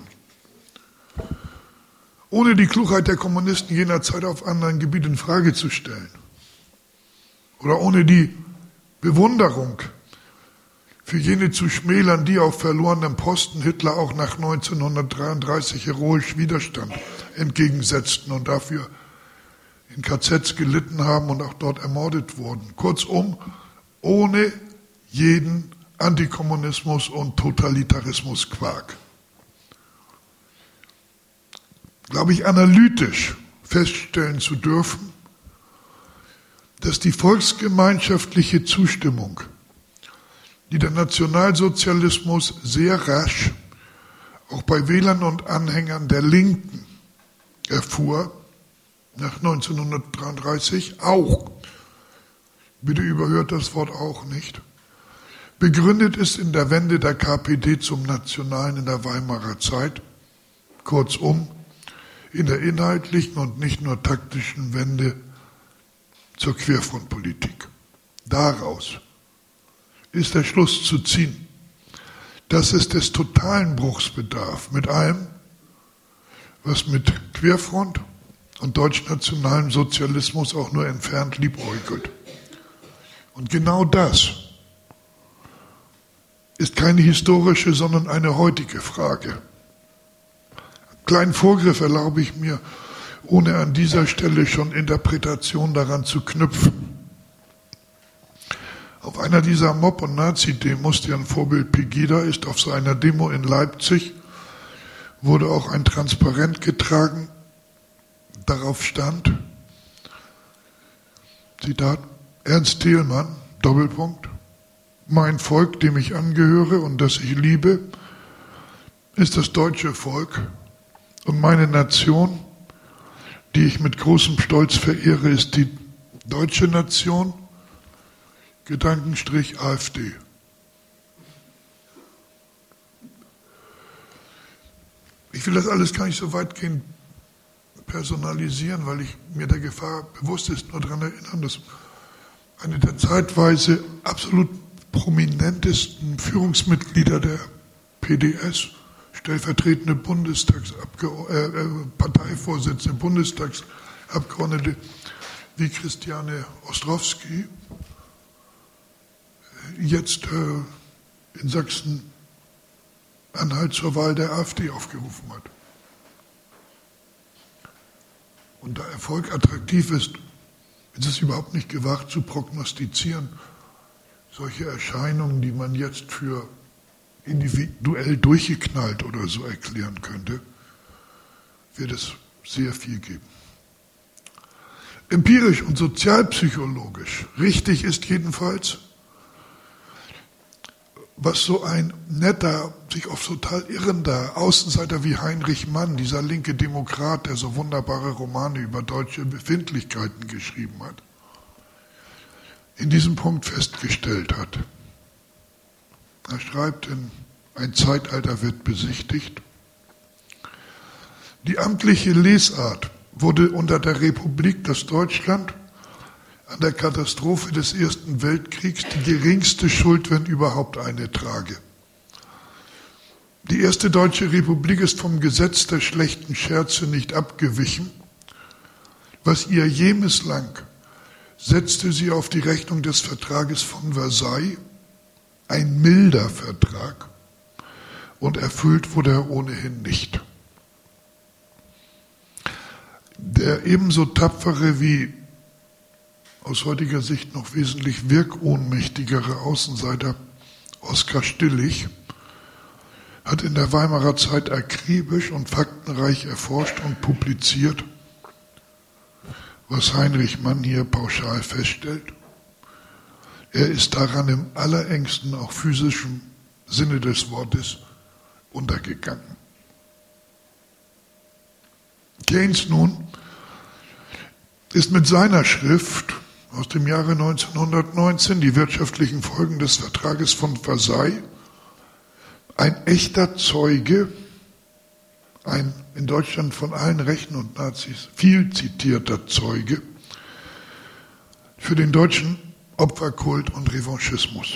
[SPEAKER 2] Ohne die Klugheit der Kommunisten jener Zeit auf anderen Gebieten in Frage zu stellen oder ohne die Bewunderung für jene zu schmälern, die auf verlorenem Posten Hitler auch nach 1933 heroisch Widerstand entgegensetzten und dafür in KZs gelitten haben und auch dort ermordet wurden. Kurzum, ohne jeden Antikommunismus und Totalitarismus-Quark. Glaube ich, analytisch feststellen zu dürfen, dass die volksgemeinschaftliche Zustimmung, die der Nationalsozialismus sehr rasch auch bei Wählern und Anhängern der Linken erfuhr, nach 1933 auch, bitte überhört das Wort auch nicht, begründet ist in der Wende der KPD zum Nationalen in der Weimarer Zeit, kurzum in der inhaltlichen und nicht nur taktischen Wende zur Querfrontpolitik. Daraus ist der Schluss zu ziehen, dass es des totalen Bruchs bedarf mit allem, was mit Querfront und deutschnationalem Sozialismus auch nur entfernt liebäugelt. Und genau das ist keine historische, sondern eine heutige Frage. Einen kleinen Vorgriff erlaube ich mir, ohne an dieser Stelle schon Interpretation daran zu knüpfen. Auf einer dieser Mob- und Nazi-Demos, deren Vorbild Pegida ist, auf so einer Demo in Leipzig, wurde auch ein Transparent getragen. Darauf stand, Zitat, Ernst Thälmann, Doppelpunkt, mein Volk, dem ich angehöre und das ich liebe, ist das deutsche Volk und meine Nation, die ich mit großem Stolz verehre, ist die deutsche Nation, Gedankenstrich AfD. Ich will das alles gar nicht so weitgehend personalisieren, weil ich mir der Gefahr bewusst ist, nur daran erinnern, dass eine der zeitweise absolut prominentesten Führungsmitglieder der PDS, stellvertretende Parteivorsitzende, Bundestagsabgeordnete wie Christiane Ostrowski, jetzt in Sachsen-Anhalt zur Wahl der AfD aufgerufen hat. Und da Erfolg attraktiv ist es überhaupt nicht gewagt zu prognostizieren, solche Erscheinungen, die man jetzt für individuell durchgeknallt oder so erklären könnte, wird es sehr viel geben. Empirisch und sozialpsychologisch richtig ist jedenfalls, was so ein netter, sich oft total irrender Außenseiter wie Heinrich Mann, dieser linke Demokrat, der so wunderbare Romane über deutsche Befindlichkeiten geschrieben hat, in diesem Punkt festgestellt hat. Er schreibt in Ein Zeitalter wird besichtigt. Die amtliche Lesart wurde unter der Republik das Deutschland an der Katastrophe des Ersten Weltkriegs die geringste Schuld, wenn überhaupt eine, trage. Die erste deutsche Republik ist vom Gesetz der schlechten Scherze nicht abgewichen. Was ihr je misslang, setzte sie auf die Rechnung des Vertrages von Versailles, ein milder Vertrag, und erfüllt wurde er ohnehin nicht. Der ebenso tapfere wie aus heutiger Sicht noch wesentlich wirkohnmächtigere Außenseiter Oskar Stillich hat in der Weimarer Zeit akribisch und faktenreich erforscht und publiziert, was Heinrich Mann hier pauschal feststellt. Er ist daran im allerengsten, auch physischen Sinne des Wortes untergegangen. Keynes nun ist mit seiner Schrift aus dem Jahre 1919, die wirtschaftlichen Folgen des Vertrages von Versailles, ein echter Zeuge, ein in Deutschland von allen Rechten und Nazis viel zitierter Zeuge für den deutschen Opferkult und Revanchismus.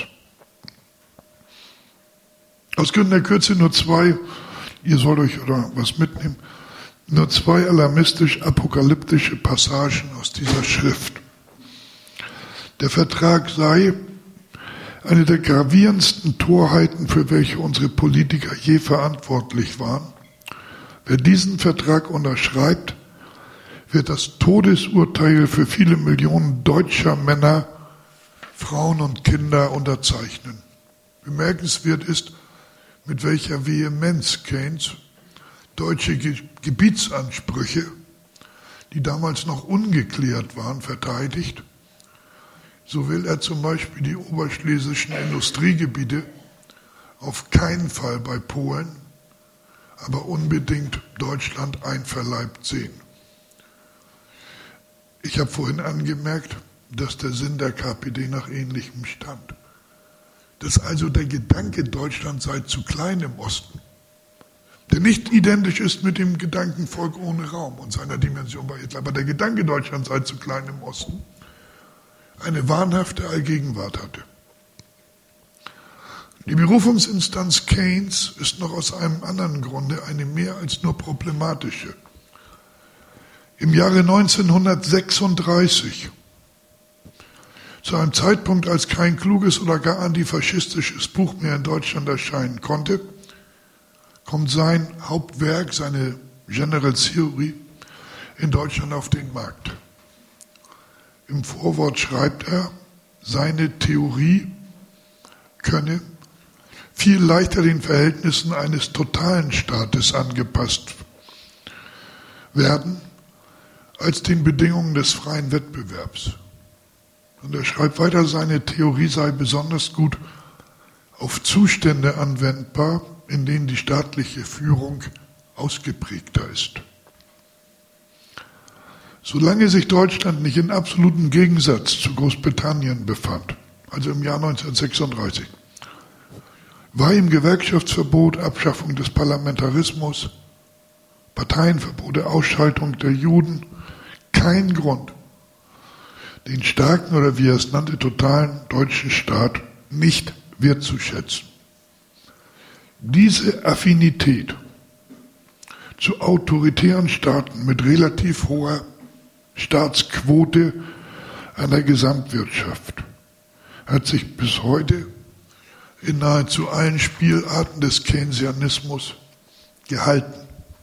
[SPEAKER 2] Aus Gründen der Kürze nur zwei, ihr sollt euch oder was mitnehmen, nur zwei alarmistisch-apokalyptische Passagen aus dieser Schrift. Der Vertrag sei eine der gravierendsten Torheiten, für welche unsere Politiker je verantwortlich waren. Wer diesen Vertrag unterschreibt, wird das Todesurteil für viele Millionen deutscher Männer, Frauen und Kinder unterzeichnen. Bemerkenswert ist, mit welcher Vehemenz Keynes deutsche Gebietsansprüche, die damals noch ungeklärt waren, verteidigt. So will er zum Beispiel die oberschlesischen Industriegebiete auf keinen Fall bei Polen, aber unbedingt Deutschland einverleibt sehen. Ich habe vorhin angemerkt, dass der Sinn der KPD nach Ähnlichem stand. Dass also der Gedanke, Deutschland sei zu klein im Osten, der nicht identisch ist mit dem Gedanken Volk ohne Raum und seiner Dimension bei Hitler, aber der Gedanke, Deutschland sei zu klein im Osten, eine wahnhafte Allgegenwart hatte. Die Berufungsinstanz Keynes ist noch aus einem anderen Grunde eine mehr als nur problematische. Im Jahre 1936, zu einem Zeitpunkt, als kein kluges oder gar antifaschistisches Buch mehr in Deutschland erscheinen konnte, kommt sein Hauptwerk, seine General Theory, in Deutschland auf den Markt. Im Vorwort schreibt er, seine Theorie könne viel leichter den Verhältnissen eines totalen Staates angepasst werden, als den Bedingungen des freien Wettbewerbs. Und er schreibt weiter, seine Theorie sei besonders gut auf Zustände anwendbar, in denen die staatliche Führung ausgeprägter ist. Solange sich Deutschland nicht in absolutem Gegensatz zu Großbritannien befand, also im Jahr 1936, war ihm Gewerkschaftsverbot, Abschaffung des Parlamentarismus, Parteienverbote, Ausschaltung der Juden kein Grund, den starken oder wie er es nannte, totalen deutschen Staat nicht wertzuschätzen. Diese Affinität zu autoritären Staaten mit relativ hoher Staatsquote einer Gesamtwirtschaft hat sich bis heute in nahezu allen Spielarten des Keynesianismus gehalten.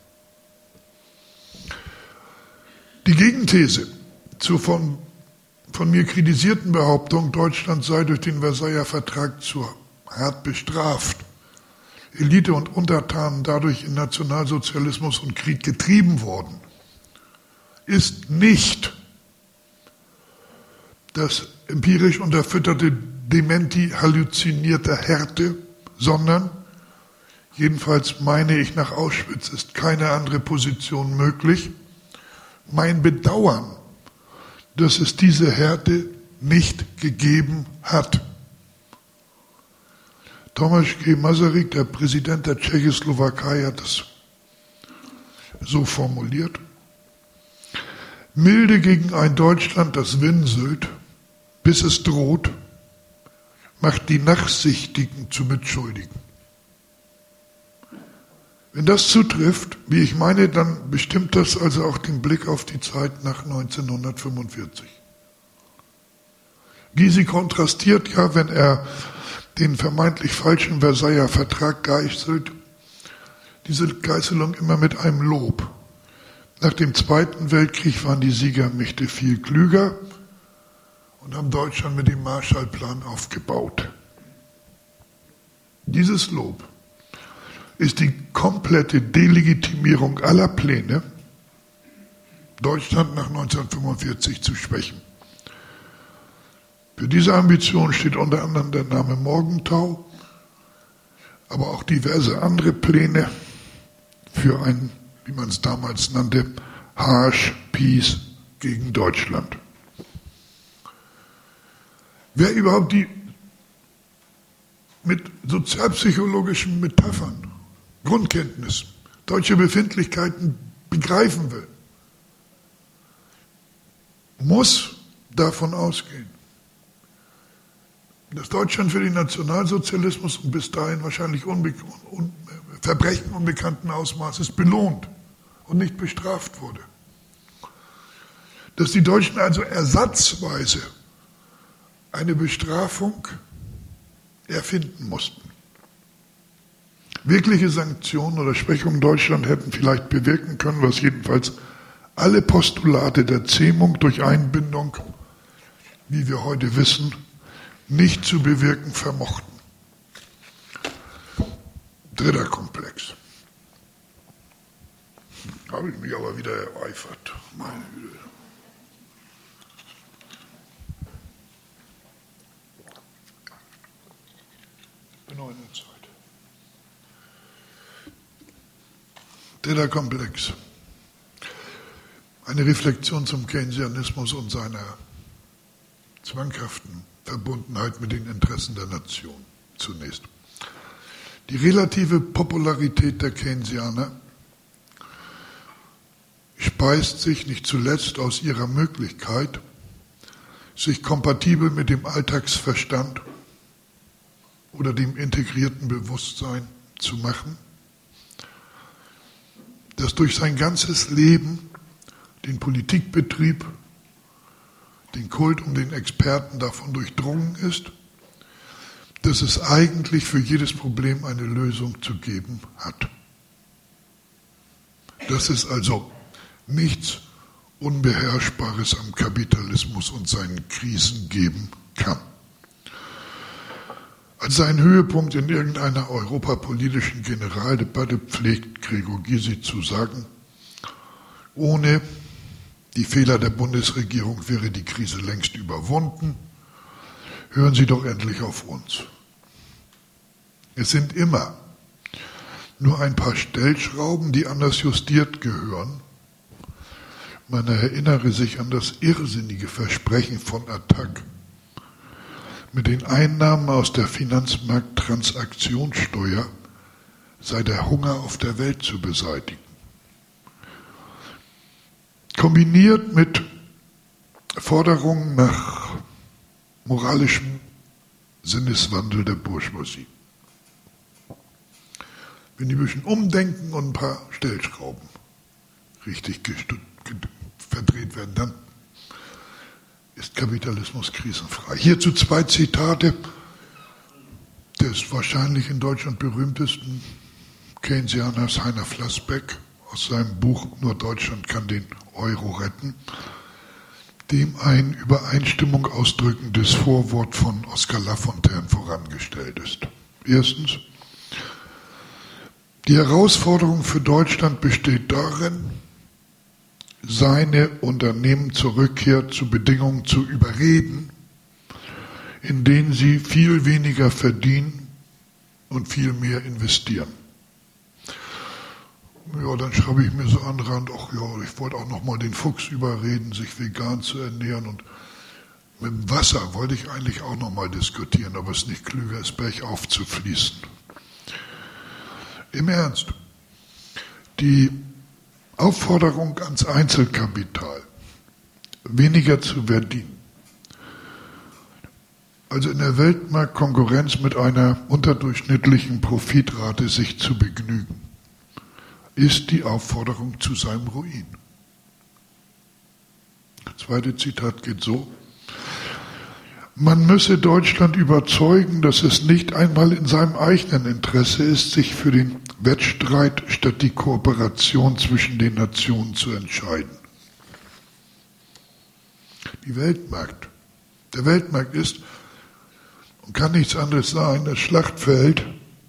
[SPEAKER 2] Die Gegenthese zur von mir kritisierten Behauptung, Deutschland sei durch den Versailler Vertrag zu hart bestraft, Elite und Untertanen dadurch in Nationalsozialismus und Krieg getrieben worden, ist nicht das empirisch unterfütterte Dementi halluzinierter Härte, sondern, jedenfalls meine ich nach Auschwitz, ist keine andere Position möglich, mein Bedauern, dass es diese Härte nicht gegeben hat. Tomáš G. Masaryk, der Präsident der Tschechoslowakei, hat es so formuliert: Milde gegen ein Deutschland, das winselt, bis es droht, macht die Nachsichtigen zu Mitschuldigen. Wenn das zutrifft, wie ich meine, dann bestimmt das also auch den Blick auf die Zeit nach 1945. Gysi kontrastiert ja, wenn er den vermeintlich falschen Versailler Vertrag geißelt, diese Geißelung immer mit einem Lob. Nach dem Zweiten Weltkrieg waren die Siegermächte viel klüger, und haben Deutschland mit dem Marshallplan aufgebaut. Dieses Lob ist die komplette Delegitimierung aller Pläne, Deutschland nach 1945 zu schwächen. Für diese Ambition steht unter anderem der Name Morgenthau, aber auch diverse andere Pläne für ein, wie man es damals nannte, Harsh Peace gegen Deutschland. Wer überhaupt die mit sozialpsychologischen Metaphern, Grundkenntnis, deutsche Befindlichkeiten begreifen will, muss davon ausgehen, dass Deutschland für den Nationalsozialismus und bis dahin wahrscheinlich Verbrechen unbekannten Ausmaßes belohnt und nicht bestraft wurde. Dass die Deutschen also ersatzweise eine Bestrafung erfinden mussten. Wirkliche Sanktionen oder Schwächungen Deutschland hätten vielleicht bewirken können, was jedenfalls alle Postulate der Zähmung durch Einbindung, wie wir heute wissen, nicht zu bewirken vermochten. Dritter Komplex. Habe ich mich aber wieder ereifert. Meine Güte. Bin noch in der Zeit. Dritter Komplex. Eine Reflexion zum Keynesianismus und seiner zwanghaften Verbundenheit mit den Interessen der Nation zunächst. Die relative Popularität der Keynesianer speist sich nicht zuletzt aus ihrer Möglichkeit, sich kompatibel mit dem Alltagsverstand oder dem integrierten Bewusstsein zu machen, das durch sein ganzes Leben den Politikbetrieb, den Kult um den Experten davon durchdrungen ist, dass es eigentlich für jedes Problem eine Lösung zu geben hat. Dass es also nichts Unbeherrschbares am Kapitalismus und seinen Krisen geben kann. Als seinen Höhepunkt in irgendeiner europapolitischen Generaldebatte pflegt Gregor Gysi zu sagen, ohne die Fehler der Bundesregierung wäre die Krise längst überwunden. Hören Sie doch endlich auf uns. Es sind immer nur ein paar Stellschrauben, die anders justiert gehören. Man erinnere sich an das irrsinnige Versprechen von Attac, mit den Einnahmen aus der Finanzmarkttransaktionssteuer sei der Hunger auf der Welt zu beseitigen. Kombiniert mit Forderungen nach moralischem Sinneswandel der Bourgeoisie. Wenn die ein bisschen umdenken und ein paar Stellschrauben richtig verdreht werden, dann ist Kapitalismus krisenfrei. Hierzu 2 Zitate des wahrscheinlich in Deutschland berühmtesten Keynesianers Heiner Flassbeck aus seinem Buch Nur Deutschland kann den Euro retten, dem ein Übereinstimmung ausdrückendes Vorwort von Oskar Lafontaine vorangestellt ist. Erstens, die Herausforderung für Deutschland besteht darin, seine Unternehmen zur Rückkehr zu Bedingungen zu überreden, in denen sie viel weniger verdienen und viel mehr investieren. Ja, dann schreibe ich mir so an Rand, ach ja, ich wollte auch noch mal den Fuchs überreden, sich vegan zu ernähren, und mit dem Wasser wollte ich eigentlich auch noch mal diskutieren, ob es nicht klüger ist, bergauf zu fließen. Im Ernst, die Aufforderung ans Einzelkapital, weniger zu verdienen, also in der Weltmarktkonkurrenz mit einer unterdurchschnittlichen Profitrate sich zu begnügen, ist die Aufforderung zu seinem Ruin. Das zweite Zitat geht so: Man müsse Deutschland überzeugen, dass es nicht einmal in seinem eigenen Interesse ist, sich für den Wettstreit statt die Kooperation zwischen den Nationen zu entscheiden. Die Der Weltmarkt ist und kann nichts anderes sein, das Schlachtfeld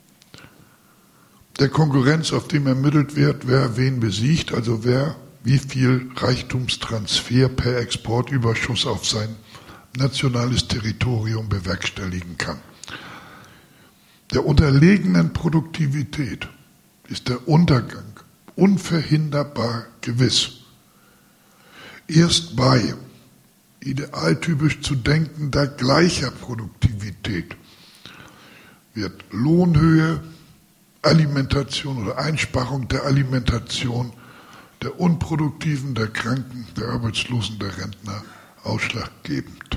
[SPEAKER 2] der Konkurrenz, auf dem ermittelt wird, wer wen besiegt, also wer wie viel Reichtumstransfer per Exportüberschuss auf sein nationales Territorium bewerkstelligen kann. Der unterlegenen Produktivität ist der Untergang unverhinderbar gewiss. Erst bei idealtypisch zu denkender gleicher Produktivität wird Lohnhöhe, Alimentation oder Einsparung der Alimentation der Unproduktiven, der Kranken, der Arbeitslosen, der Rentner ausschlaggebend.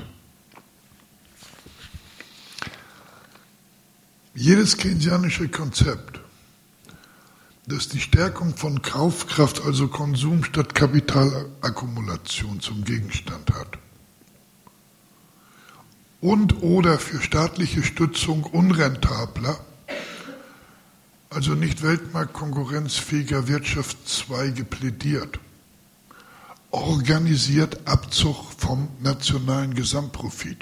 [SPEAKER 2] Jedes keynesianische Konzept, das die Stärkung von Kaufkraft, also Konsum statt Kapitalakkumulation zum Gegenstand hat und oder für staatliche Stützung unrentabler, also nicht weltmarktkonkurrenzfähiger Wirtschaftszweige plädiert, organisiert Abzug vom nationalen Gesamtprofit.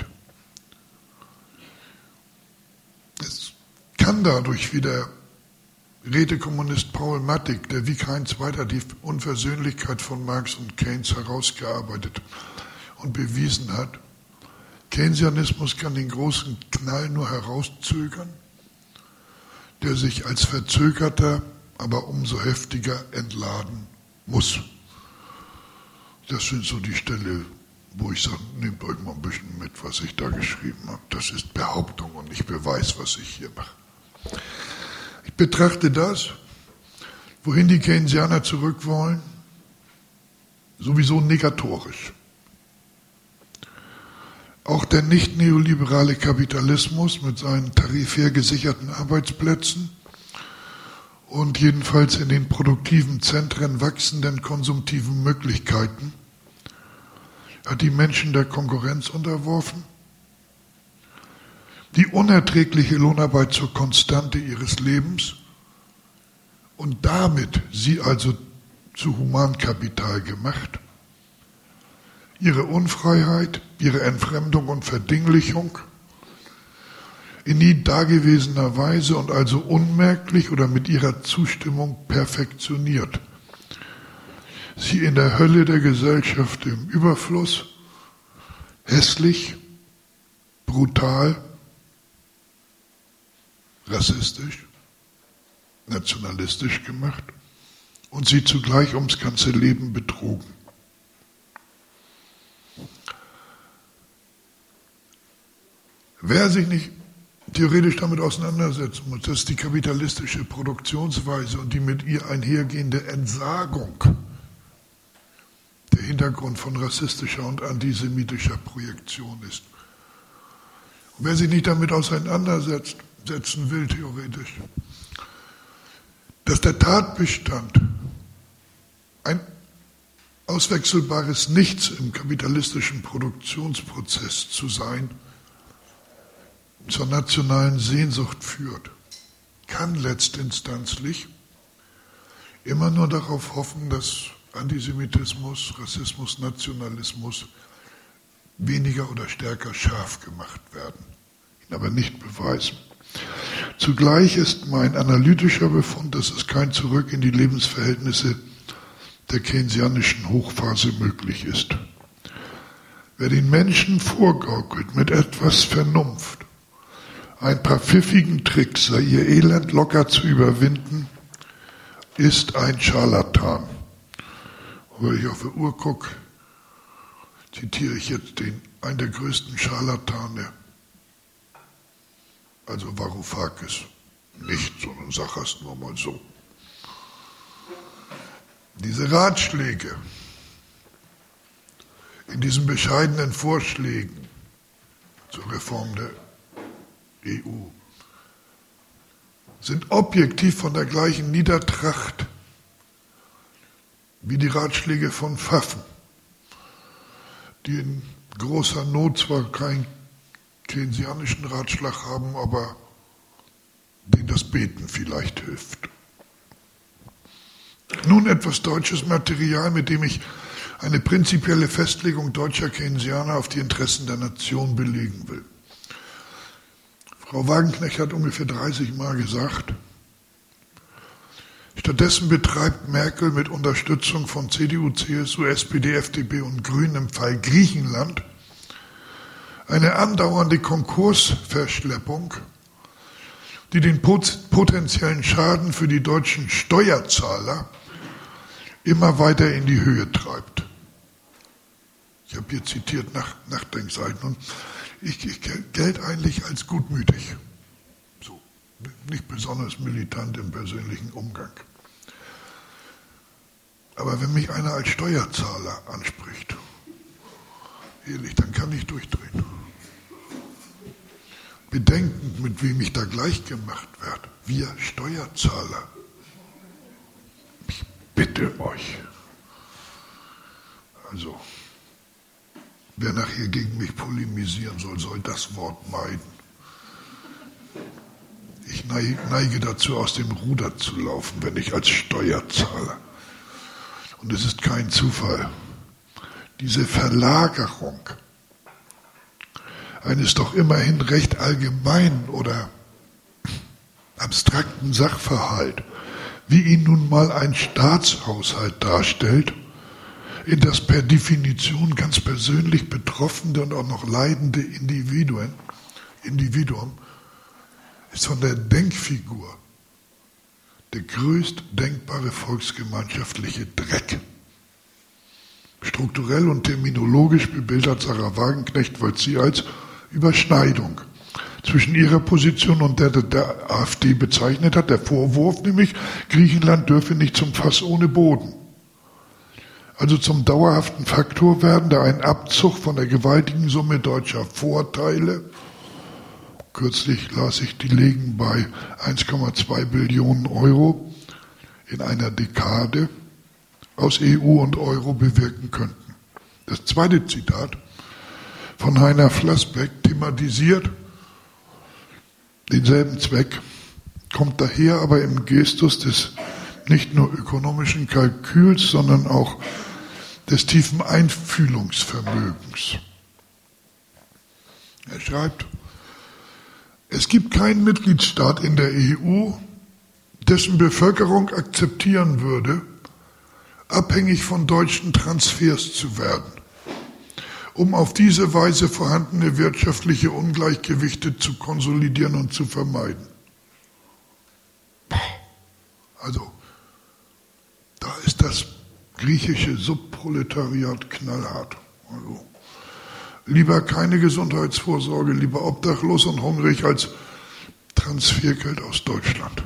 [SPEAKER 2] Es kann dadurch, wie der Rätekommunist Paul Mattig, der wie kein zweiter die Unversöhnlichkeit von Marx und Keynes herausgearbeitet und bewiesen hat, Keynesianismus kann den großen Knall nur herauszögern, der sich als verzögerter, aber umso heftiger entladen muss. Das sind so die Stelle, wo ich sage, nehmt euch mal ein bisschen mit, was ich da geschrieben habe. Das ist Behauptung und nicht Beweis, was ich hier mache. Ich betrachte das, wohin die Keynesianer zurück wollen, sowieso negatorisch. Auch der nicht neoliberale Kapitalismus mit seinen tarifär gesicherten Arbeitsplätzen und jedenfalls in den produktiven Zentren wachsenden konsumtiven Möglichkeiten hat die Menschen der Konkurrenz unterworfen, die unerträgliche Lohnarbeit zur Konstante ihres Lebens und damit sie also zu Humankapital gemacht, ihre Unfreiheit, ihre Entfremdung und Verdinglichung in nie dagewesener Weise und also unmerklich oder mit ihrer Zustimmung perfektioniert. Sie in der Hölle der Gesellschaft im Überfluss, hässlich, brutal, rassistisch, nationalistisch gemacht und sie zugleich ums ganze Leben betrogen. Wer sich nicht theoretisch damit auseinandersetzen muss, dass die kapitalistische Produktionsweise und die mit ihr einhergehende Entsagung der Hintergrund von rassistischer und antisemitischer Projektion ist. Und wer sich nicht damit auseinandersetzen will, theoretisch, dass der Tatbestand ein auswechselbares Nichts im kapitalistischen Produktionsprozess zu sein, zur nationalen Sehnsucht führt, kann letztinstanzlich immer nur darauf hoffen, dass Antisemitismus, Rassismus, Nationalismus weniger oder stärker scharf gemacht werden, ihn aber nicht beweisen. Zugleich ist mein analytischer Befund, dass es kein Zurück in die Lebensverhältnisse der keynesianischen Hochphase möglich ist. Wer den Menschen vorgaukelt mit etwas Vernunft, ein paar pfiffigen Tricks, sei ihr Elend locker zu überwinden, ist ein Scharlatan. Und wenn ich auf die Uhr gucke, zitiere ich jetzt einen der größten Scharlatane, also Varoufakis, nicht, sondern sag es nur mal so. Diese Ratschläge in diesen bescheidenen Vorschlägen zur Reform der EU sind objektiv von der gleichen Niedertracht wie die Ratschläge von Pfaffen, die in großer Not zwar keinen keynesianischen Ratschlag haben, aber denen das Beten vielleicht hilft. Nun etwas deutsches Material, mit dem ich eine prinzipielle Festlegung deutscher Keynesianer auf die Interessen der Nation belegen will. Frau Wagenknecht hat ungefähr 30 Mal gesagt, stattdessen betreibt Merkel mit Unterstützung von CDU, CSU, SPD, FDP und Grünen im Fall Griechenland eine andauernde Konkursverschleppung, die den potenziellen Schaden für die deutschen Steuerzahler immer weiter in die Höhe treibt. Ich habe hier zitiert Nachdenkseiten und ich gelte eigentlich als gutmütig. So, nicht besonders militant im persönlichen Umgang. Aber wenn mich einer als Steuerzahler anspricht, ehrlich, dann kann ich durchdrehen. Bedenkend, mit wem ich da gleich gemacht werde. Wir Steuerzahler. Ich bitte euch. Also, wer nachher gegen mich polemisieren soll das Wort meiden. Ich neige dazu, aus dem Ruder zu laufen, wenn ich als Steuerzahler. Und es ist kein Zufall. Diese Verlagerung eines doch immerhin recht allgemeinen oder abstrakten Sachverhalt, wie ihn nun mal ein Staatshaushalt darstellt, in das per Definition ganz persönlich betroffene und auch noch leidende Individuum, ist von der Denkfigur der größt denkbare volksgemeinschaftliche Dreck. Strukturell und terminologisch bebildert Sarah Wagenknecht sie als Überschneidung zwischen ihrer Position und der AfD bezeichnet hat, der Vorwurf nämlich, Griechenland dürfe nicht zum Fass ohne Boden. Also zum dauerhaften Faktor werden, der einen Abzug von der gewaltigen Summe deutscher Vorteile, kürzlich las ich, die liegen bei 1,2 Billionen Euro in einer Dekade, aus EU und Euro bewirken könnten. Das zweite Zitat von Heiner Flassbeck thematisiert denselben Zweck, kommt daher aber im Gestus des nicht nur ökonomischen Kalküls, sondern auch des tiefen Einfühlungsvermögens. Er schreibt, es gibt keinen Mitgliedstaat in der EU, dessen Bevölkerung akzeptieren würde, abhängig von deutschen Transfers zu werden, um auf diese Weise vorhandene wirtschaftliche Ungleichgewichte zu konsolidieren und zu vermeiden. Also, da ist das griechische Subproletariat knallhart. Also, lieber keine Gesundheitsvorsorge, lieber obdachlos und hungrig als Transfergeld aus Deutschland.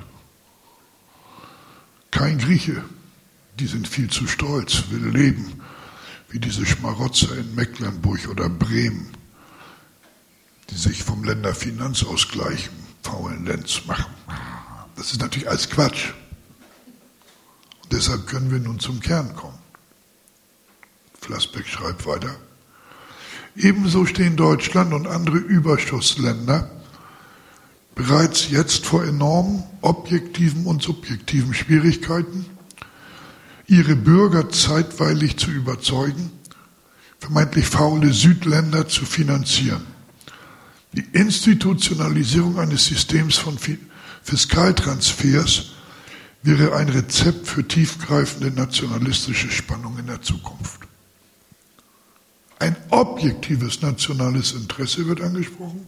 [SPEAKER 2] Kein Grieche, die sind viel zu stolz, will leben wie diese Schmarotzer in Mecklenburg oder Bremen, die sich vom Länderfinanzausgleich faulen Lenz machen. Das ist natürlich alles Quatsch. Und deshalb können wir nun zum Kern kommen. Flassbeck schreibt weiter, ebenso stehen Deutschland und andere Überschussländer bereits jetzt vor enormen objektiven und subjektiven Schwierigkeiten, ihre Bürger zeitweilig zu überzeugen, vermeintlich faule Südländer zu finanzieren. Die Institutionalisierung eines Systems von Fiskaltransfers wäre ein Rezept für tiefgreifende nationalistische Spannung in der Zukunft. Ein objektives nationales Interesse wird angesprochen.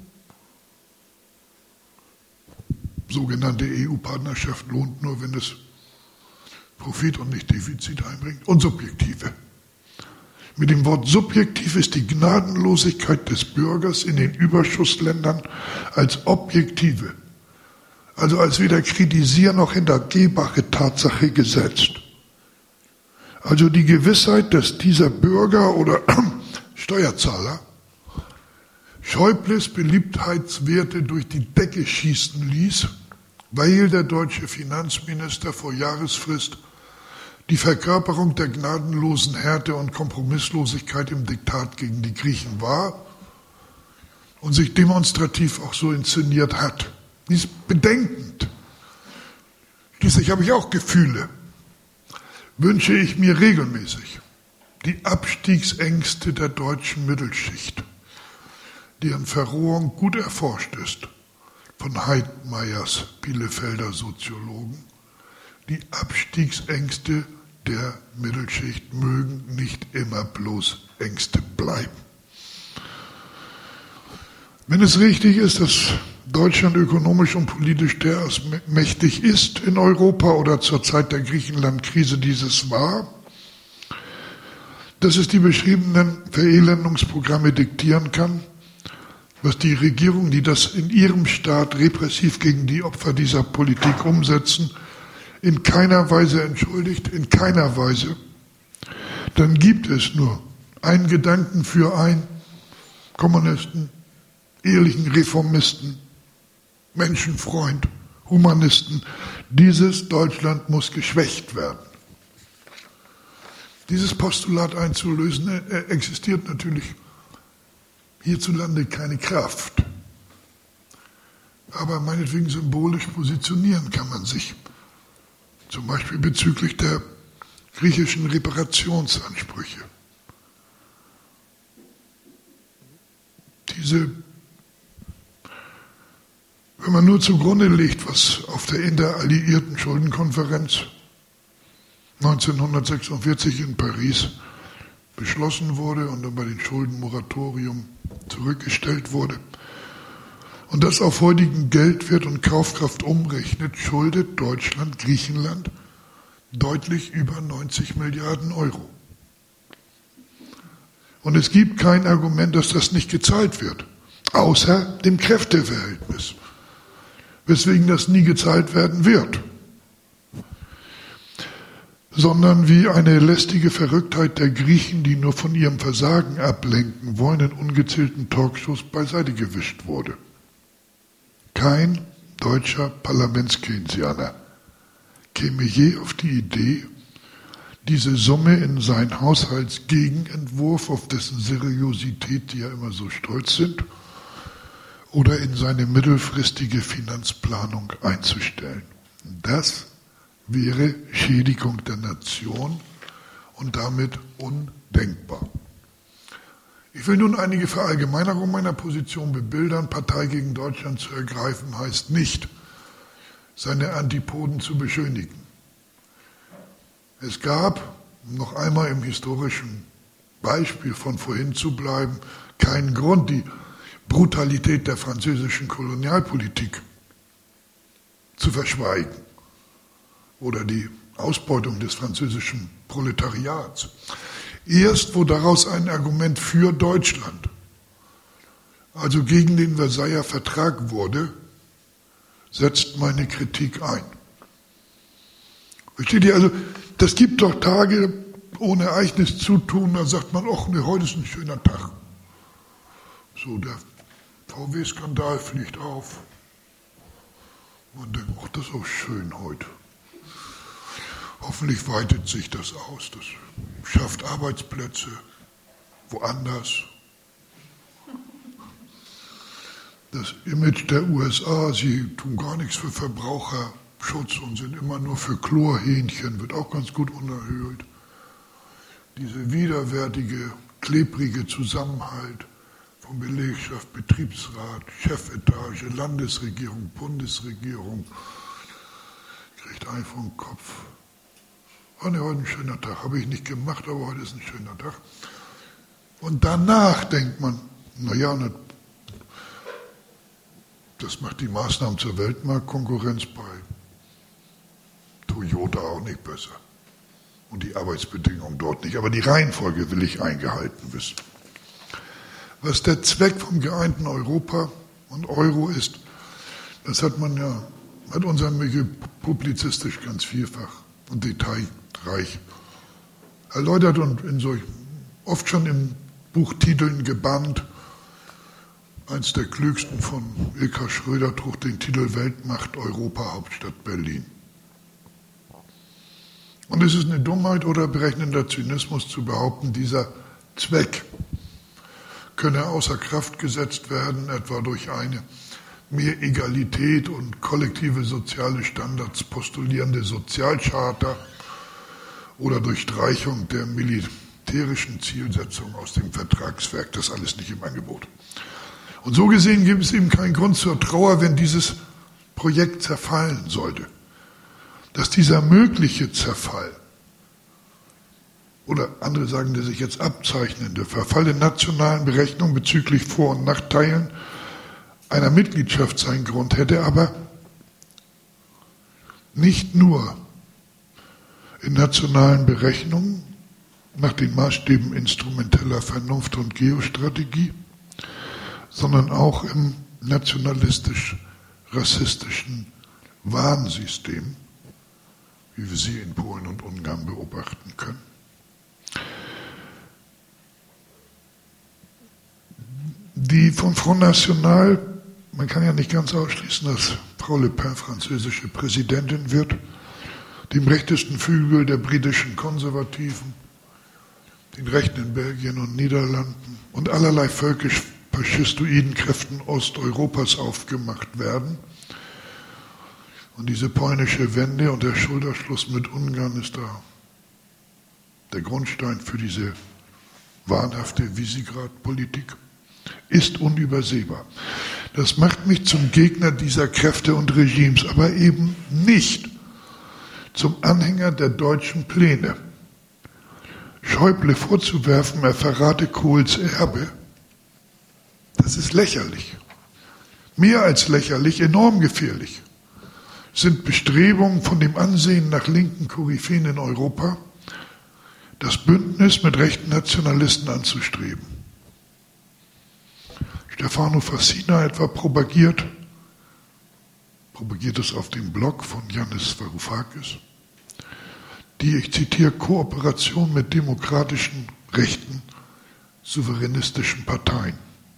[SPEAKER 2] Sogenannte EU-Partnerschaft lohnt nur, wenn es Profit und nicht Defizit einbringt. Und subjektive. Mit dem Wort subjektiv ist die Gnadenlosigkeit des Bürgers in den Überschussländern als objektive, also als weder kritisieren noch hintergehbare Tatsache gesetzt. Also die Gewissheit, dass dieser Bürger oder Steuerzahler Schäubles Beliebtheitswerte durch die Decke schießen ließ, weil der deutsche Finanzminister vor Jahresfrist die Verkörperung der gnadenlosen Härte und Kompromisslosigkeit im Diktat gegen die Griechen war und sich demonstrativ auch so inszeniert hat. Dies ist bedenkend. Schließlich habe ich auch Gefühle. Wünsche ich mir regelmäßig, die Abstiegsängste der deutschen Mittelschicht, deren Verrohung gut erforscht ist von Heidmeyers Bielefelder Soziologen, die Abstiegsängste der Mittelschicht mögen nicht immer bloß Ängste bleiben. Wenn es richtig ist, dass Deutschland ökonomisch und politisch derart mächtig ist in Europa oder zur Zeit der Griechenland-Krise dieses war, dass es die beschriebenen Verelendungsprogramme diktieren kann, was die Regierungen, die das in ihrem Staat repressiv gegen die Opfer dieser Politik umsetzen, in keiner Weise entschuldigt, in keiner Weise, dann gibt es nur einen Gedanken für einen Kommunisten, ehrlichen Reformisten, Menschenfreund, Humanisten. Dieses Deutschland muss geschwächt werden. Dieses Postulat einzulösen, existiert natürlich hierzulande keine Kraft. Aber meinetwegen symbolisch positionieren kann man sich. Zum Beispiel bezüglich der griechischen Reparationsansprüche. Wenn man nur zugrunde legt, was auf der interalliierten Schuldenkonferenz 1946 in Paris beschlossen wurde und dann bei den Schuldenmoratorium zurückgestellt wurde, und das auf heutigen Geldwert und Kaufkraft umrechnet, schuldet Deutschland Griechenland deutlich über 90 Milliarden Euro. Und es gibt kein Argument, dass das nicht gezahlt wird, außer dem Kräfteverhältnis, weswegen das nie gezahlt werden wird, sondern wie eine lästige Verrücktheit der Griechen, die nur von ihrem Versagen ablenken wollen, in ungezählten Talkshows beiseite gewischt wurde. Kein deutscher Parlamentskeynesianer käme je auf die Idee, diese Summe in seinen Haushaltsgegenentwurf, auf dessen Seriosität die ja immer so stolz sind, oder in seine mittelfristige Finanzplanung einzustellen. Das wäre Schädigung der Nation und damit undenkbar. Ich will nun einige Verallgemeinerungen meiner Position bebildern. Partei gegen Deutschland zu ergreifen heißt nicht, seine Antipoden zu beschönigen. Es gab, um noch einmal im historischen Beispiel von vorhin zu bleiben, keinen Grund, die Brutalität der französischen Kolonialpolitik zu verschweigen oder die Ausbeutung des französischen Proletariats. Erst wo daraus ein Argument für Deutschland, also gegen den Versailler Vertrag wurde, setzt meine Kritik ein. Versteht ihr? Also, das gibt doch Tage ohne Ereignis zutun, da sagt man, ach ne, heute ist ein schöner Tag. So, der VW-Skandal fliegt auf. Man denkt, ach, das ist auch schön heute. Hoffentlich weitet sich das aus. Das schafft Arbeitsplätze woanders. Das Image der USA, sie tun gar nichts für Verbraucherschutz und sind immer nur für Chlorhähnchen, wird auch ganz gut unerhöht. Diese widerwärtige, klebrige Zusammenhalt von Belegschaft, Betriebsrat, Chefetage, Landesregierung, Bundesregierung, kriegt einen vom Kopf. Oh ne, heute ein schöner Tag. Habe ich nicht gemacht, aber heute ist ein schöner Tag. Und danach denkt man, naja, das macht die Maßnahmen zur Weltmarktkonkurrenz bei Toyota auch nicht besser. Und die Arbeitsbedingungen dort nicht. Aber die Reihenfolge will ich eingehalten wissen. Was der Zweck vom geeinten Europa und Euro ist, das hat man ja, hat unser Michel publizistisch ganz vielfach und detailreich erläutert und oft schon in Buchtiteln gebannt. Eins der klügsten von Ilka Schröder trug den Titel Weltmacht Europa, Hauptstadt Berlin. Und es ist eine Dummheit oder berechnender Zynismus zu behaupten, dieser Zweck könne außer Kraft gesetzt werden, etwa durch eine mehr Egalität und kollektive soziale Standards postulierende Sozialcharta oder durch Streichung der militärischen Zielsetzungen aus dem Vertragswerk, das alles nicht im Angebot. Und so gesehen gibt es eben keinen Grund zur Trauer, wenn dieses Projekt zerfallen sollte. Dass dieser mögliche Zerfall oder andere sagen, der sich jetzt abzeichnende Verfall der nationalen Berechnung bezüglich Vor- und Nachteilen einer Mitgliedschaft seinen Grund hätte, aber nicht nur in nationalen Berechnungen nach den Maßstäben instrumenteller Vernunft und Geostrategie, sondern auch im nationalistisch-rassistischen Warnsystem, wie wir sie in Polen und Ungarn beobachten können. Die von Front National, man kann ja nicht ganz ausschließen, dass Frau Le Pen französische Präsidentin wird, dem rechtesten Flügel der britischen Konservativen, den Rechten in Belgien und Niederlanden und allerlei völkisch-faschistoiden Kräften Osteuropas aufgemacht werden. Und diese polnische Wende und der Schulterschluss mit Ungarn ist da der Grundstein für diese wahnhafte Visegrad-Politik, ist unübersehbar. Das macht mich zum Gegner dieser Kräfte und Regimes, aber eben nicht zum Anhänger der deutschen Pläne. Schäuble vorzuwerfen, er verrate Kohls Erbe, das ist lächerlich. Mehr als lächerlich, enorm gefährlich sind Bestrebungen von dem Ansehen nach linken Koryphäen in Europa, das Bündnis mit rechten Nationalisten anzustreben. Stefano Fassina etwa propagiert es auf dem Blog von Yannis Varoufakis, die, ich zitiere, Kooperation mit demokratischen, rechten, souveränistischen Parteien.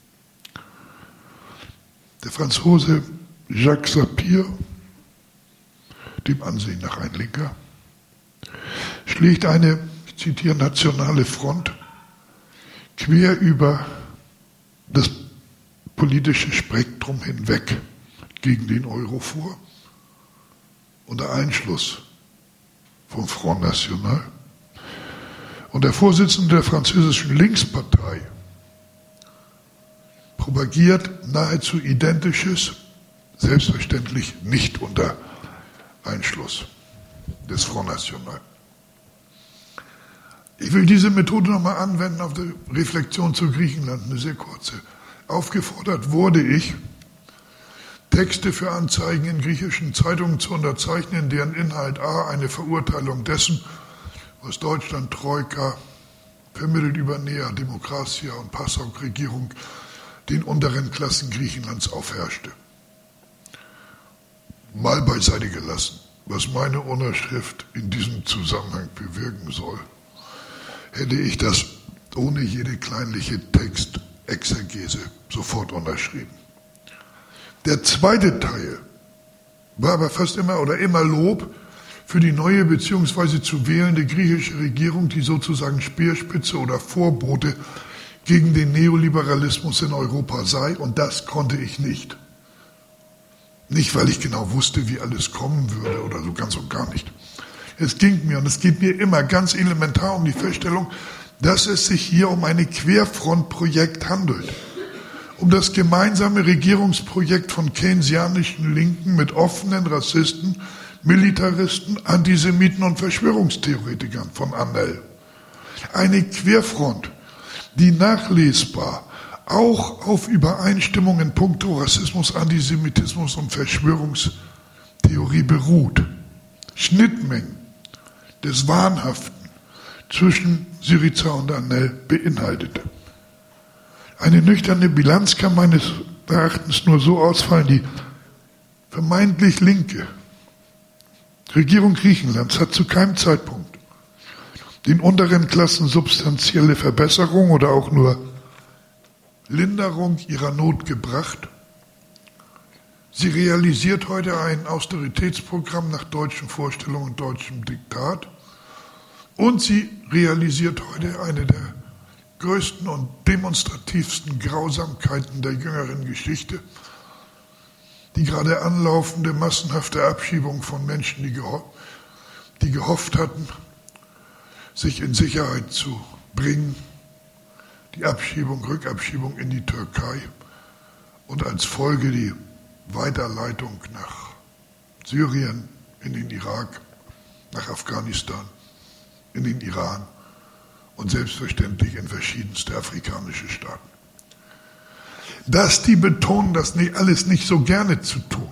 [SPEAKER 2] Der Franzose Jacques Sapir, dem Ansehen nach ein Linker, schlägt eine, ich zitiere, nationale Front quer über das politische Spektrum hinweg gegen den Euro vor, unter Einschluss vom Front National. Und der Vorsitzende der französischen Linkspartei propagiert nahezu Identisches, selbstverständlich nicht unter Einschluss des Front National. Ich will diese Methode nochmal anwenden auf die Reflexion zu Griechenland, eine sehr kurze. Aufgefordert wurde ich, Texte für Anzeigen in griechischen Zeitungen zu unterzeichnen, deren Inhalt a. eine Verurteilung dessen, was Deutschland Troika, vermittelt über Nea Demokratia und PASOK-Regierung den unteren Klassen Griechenlands aufherrschte. Mal beiseite gelassen, was meine Unterschrift in diesem Zusammenhang bewirken soll, hätte ich das ohne jede kleinliche Textexegese sofort unterschrieben. Der zweite Teil war aber fast immer Lob für die neue bzw. zu wählende griechische Regierung, die sozusagen Speerspitze oder Vorbote gegen den Neoliberalismus in Europa sei, und das konnte ich nicht. Nicht, weil ich genau wusste, wie alles kommen würde oder so, ganz und gar nicht. Es ging mir, und es geht mir immer ganz elementar um die Feststellung, dass es sich hier um ein Querfrontprojekt handelt. Um das gemeinsame Regierungsprojekt von keynesianischen Linken mit offenen Rassisten, Militaristen, Antisemiten und Verschwörungstheoretikern von Annel. Eine Querfront, die nachlesbar auch auf Übereinstimmung in puncto Rassismus, Antisemitismus und Verschwörungstheorie beruht. Schnittmengen des Wahnhaften zwischen Syriza und Annel beinhaltete. Eine nüchterne Bilanz kann meines Erachtens nur so ausfallen, die vermeintlich linke Regierung Griechenlands hat zu keinem Zeitpunkt den unteren Klassen substanzielle Verbesserung oder auch nur Linderung ihrer Not gebracht. Sie realisiert heute ein Austeritätsprogramm nach deutschen Vorstellungen und deutschem Diktat, und sie realisiert heute eine der größten und demonstrativsten Grausamkeiten der jüngeren Geschichte, die gerade anlaufende massenhafte Abschiebung von Menschen, die gehofft hatten, sich in Sicherheit zu bringen, die Abschiebung, Rückabschiebung in die Türkei und als Folge die Weiterleitung nach Syrien, in den Irak, nach Afghanistan, in den Iran und selbstverständlich in verschiedenste afrikanische Staaten. Dass die betonen, das alles nicht so gerne zu tun,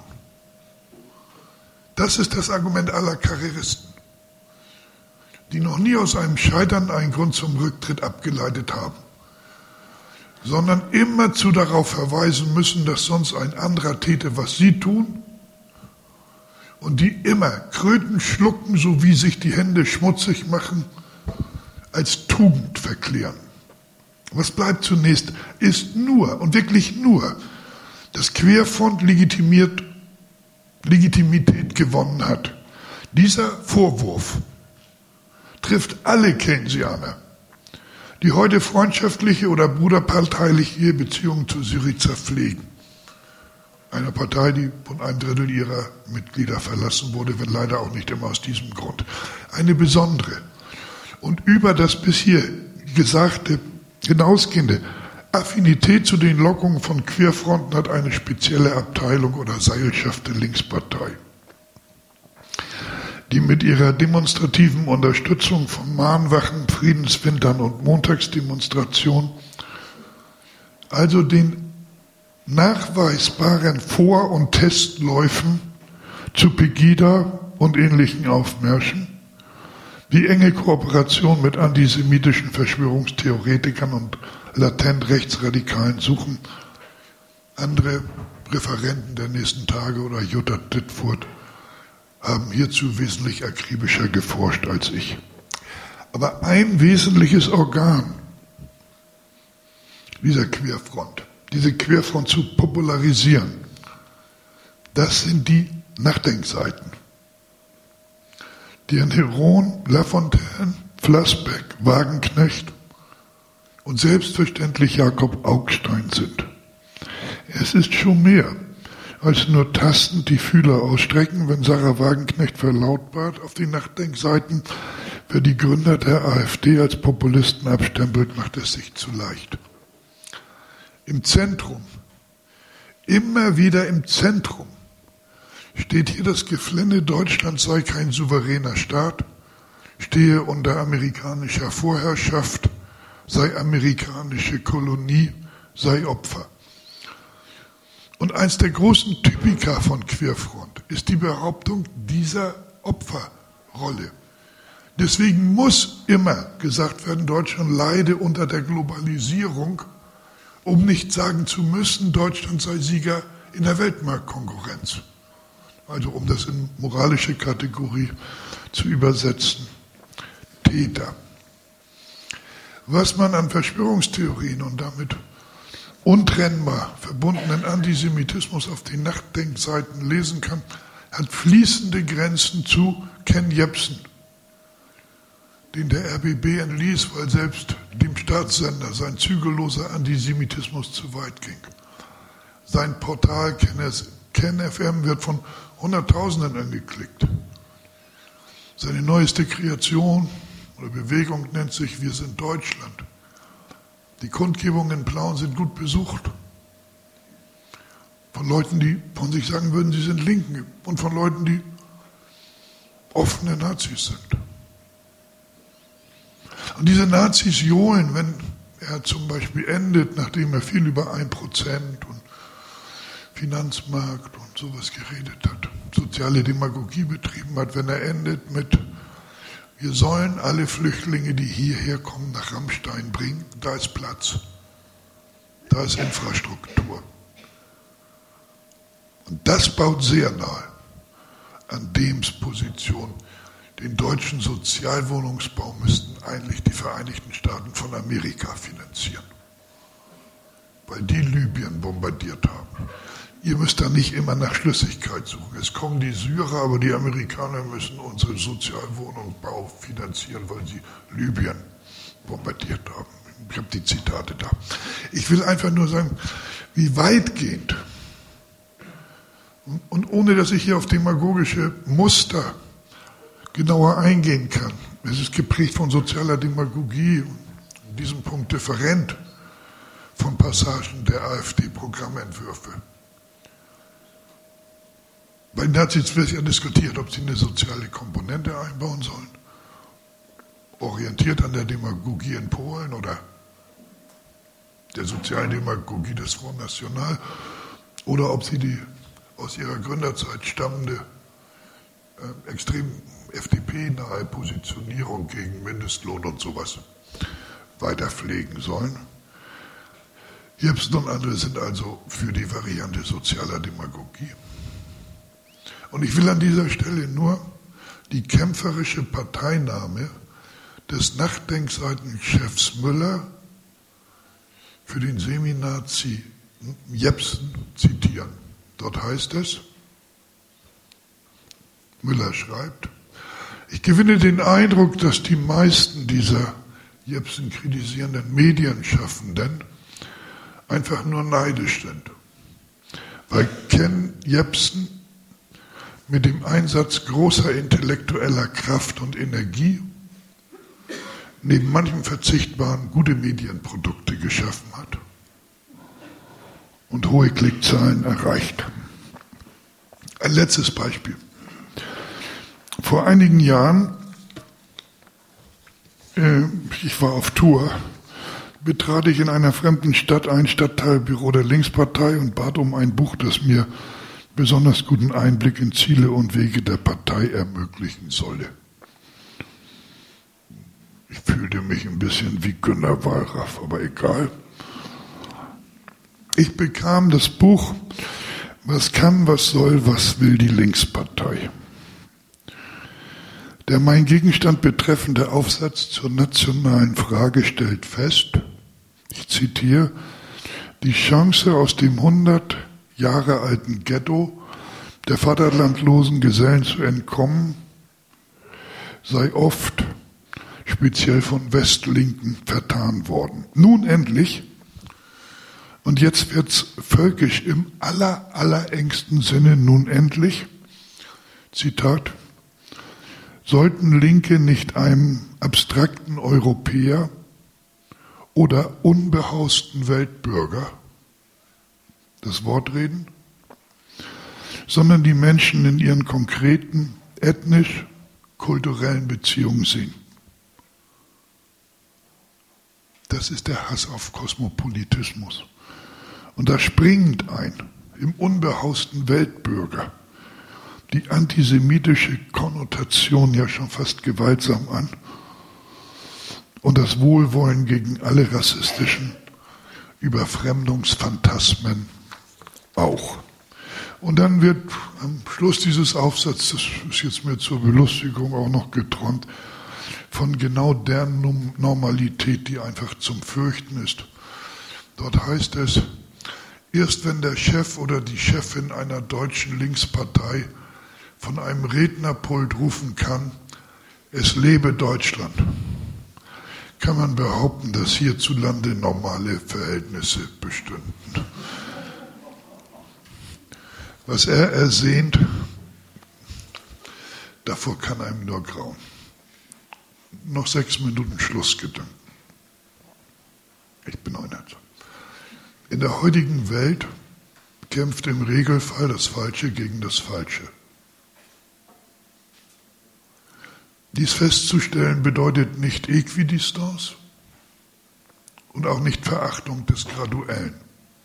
[SPEAKER 2] das ist das Argument aller Karrieristen, die noch nie aus einem Scheitern einen Grund zum Rücktritt abgeleitet haben, sondern immerzu darauf verweisen müssen, dass sonst ein anderer täte, was sie tun, und die immer Kröten schlucken, sowie sich die Hände schmutzig machen, als Tugend verklären. Was bleibt zunächst, ist nur und wirklich nur, dass Querfront Legitimität gewonnen hat. Dieser Vorwurf trifft alle Keynesianer, die heute freundschaftliche oder bruderparteiliche Beziehungen zu Syriza pflegen. Einer Partei, die von 1/3 ihrer Mitglieder verlassen wurde, wenn leider auch nicht immer aus diesem Grund. Eine besondere und über das bis hier Gesagte hinausgehende Affinität zu den Lockungen von Querfronten hat eine spezielle Abteilung oder Seilschaft der Linkspartei, die mit ihrer demonstrativen Unterstützung von Mahnwachen, Friedenswintern und Montagsdemonstrationen, also den nachweisbaren Vor- und Testläufen zu Pegida und ähnlichen Aufmärschen, die enge Kooperation mit antisemitischen Verschwörungstheoretikern und latent Rechtsradikalen suchen. Andere Referenten der nächsten Tage oder Jutta Dittfurt haben hierzu wesentlich akribischer geforscht als ich. Aber ein wesentliches Organ dieser Querfront, diese Querfront zu popularisieren, das sind die Nachdenkseiten, die an Heron, Lafontaine, Flassbeck, Wagenknecht und selbstverständlich Jakob Augstein sind. Es ist schon mehr als nur tastend die Fühler ausstrecken, wenn Sarah Wagenknecht verlautbart auf die Nachdenkseiten, wer die Gründer der AfD als Populisten abstempelt, macht es sich zu leicht. Im Zentrum, immer wieder im Zentrum, steht hier das Geflenne, Deutschland sei kein souveräner Staat, stehe unter amerikanischer Vorherrschaft, sei amerikanische Kolonie, sei Opfer. Und eins der großen Typika von Querfront ist die Behauptung dieser Opferrolle. Deswegen muss immer gesagt werden, Deutschland leide unter der Globalisierung, um nicht sagen zu müssen, Deutschland sei Sieger in der Weltmarktkonkurrenz. Also um das in moralische Kategorie zu übersetzen. Täter. Was man an Verschwörungstheorien und damit untrennbar verbundenen Antisemitismus auf den Nachdenkseiten lesen kann, hat fließende Grenzen zu Ken Jebsen, den der RBB entließ, weil selbst dem Staatssender sein zügelloser Antisemitismus zu weit ging. Sein Portal KenFM wird von Hunderttausenden angeklickt. Seine neueste Kreation oder Bewegung nennt sich Wir sind Deutschland. Die Kundgebungen in Plauen sind gut besucht. Von Leuten, die von sich sagen würden, sie sind Linken. Und von Leuten, die offene Nazis sind. Und diese Nazis johlen, wenn er zum Beispiel endet, nachdem er viel über 1% und Finanzmarkt und sowas geredet hat, soziale Demagogie betrieben hat, wenn er endet mit wir sollen alle Flüchtlinge, die hierher kommen, nach Rammstein bringen. Da ist Platz. Da ist Infrastruktur. Und das baut sehr nahe an Dehms Position. Den deutschen Sozialwohnungsbau müssten eigentlich die Vereinigten Staaten von Amerika finanzieren. Weil die Libyen bombardiert haben. Ihr müsst da nicht immer nach Schlüssigkeit suchen. Es kommen die Syrer, aber die Amerikaner müssen unsere Sozialwohnungsbau finanzieren, weil sie Libyen bombardiert haben. Ich habe die Zitate da. Ich will einfach nur sagen, wie weitgehend, und ohne dass ich hier auf demagogische Muster genauer eingehen kann. Es ist geprägt von sozialer Demagogie in diesem Punkt different von Passagen der AfD-Programmentwürfe. Bei den Nazis wird ja diskutiert, ob sie eine soziale Komponente einbauen sollen, orientiert an der Demagogie in Polen oder der Sozialdemagogie des Front National, oder ob sie die aus ihrer Gründerzeit stammende extrem FDP-nahe Positionierung gegen Mindestlohn und sowas weiter pflegen sollen. Jepsen und andere sind also für die Variante sozialer Demagogie. Und ich will an dieser Stelle nur die kämpferische Parteinahme des Nachdenkseitenchefs Müller für den Seminazi Jepsen zitieren. Dort heißt es, Müller schreibt, ich gewinne den Eindruck, dass die meisten dieser Jepsen kritisierenden Medienschaffenden einfach nur neidisch sind, weil Ken Jepsen mit dem Einsatz großer intellektueller Kraft und Energie neben manchem verzichtbaren gute Medienprodukte geschaffen hat und hohe Klickzahlen erreicht. Ein letztes Beispiel. Vor einigen Jahren, ich war auf Tour, betrat ich in einer fremden Stadt ein Stadtteilbüro der Linkspartei und bat um ein Buch, das mir besonders guten Einblick in Ziele und Wege der Partei ermöglichen solle. Ich fühlte mich ein bisschen wie Günter Wallraff, aber egal. Ich bekam das Buch Was kann, was soll, was will die Linkspartei? Der mein Gegenstand betreffende Aufsatz zur nationalen Frage stellt fest, ich zitiere, die Chance aus dem 100 Jahre alten Ghetto der vaterlandlosen Gesellen zu entkommen, sei oft speziell von Westlinken vertan worden. Nun endlich, und jetzt wird's völkisch im allerengsten Sinne, nun endlich, Zitat, sollten Linke nicht einem abstrakten Europäer oder unbehausten Weltbürger das Wort reden, sondern die Menschen in ihren konkreten ethnisch-kulturellen Beziehungen sehen. Das ist der Hass auf Kosmopolitismus. Und da springt ein, im unbehausten Weltbürger, die antisemitische Konnotation ja schon fast gewaltsam an und das Wohlwollen gegen alle rassistischen Überfremdungsphantasmen auch. Und dann wird am Schluss dieses Aufsatzes, das ist jetzt mir zur Belustigung auch noch geträumt, von genau der Normalität, die einfach zum Fürchten ist. Dort heißt es, erst wenn der Chef oder die Chefin einer deutschen Linkspartei von einem Rednerpult rufen kann, es lebe Deutschland, kann man behaupten, dass hierzulande normale Verhältnisse bestünden. Was er ersehnt, davor kann einem nur grauen. Noch 6 Minuten Schlussgedanken. Ich bin einheitsam. In der heutigen Welt kämpft im Regelfall das Falsche gegen das Falsche. Dies festzustellen bedeutet nicht Äquidistance und auch nicht Verachtung des Graduellen.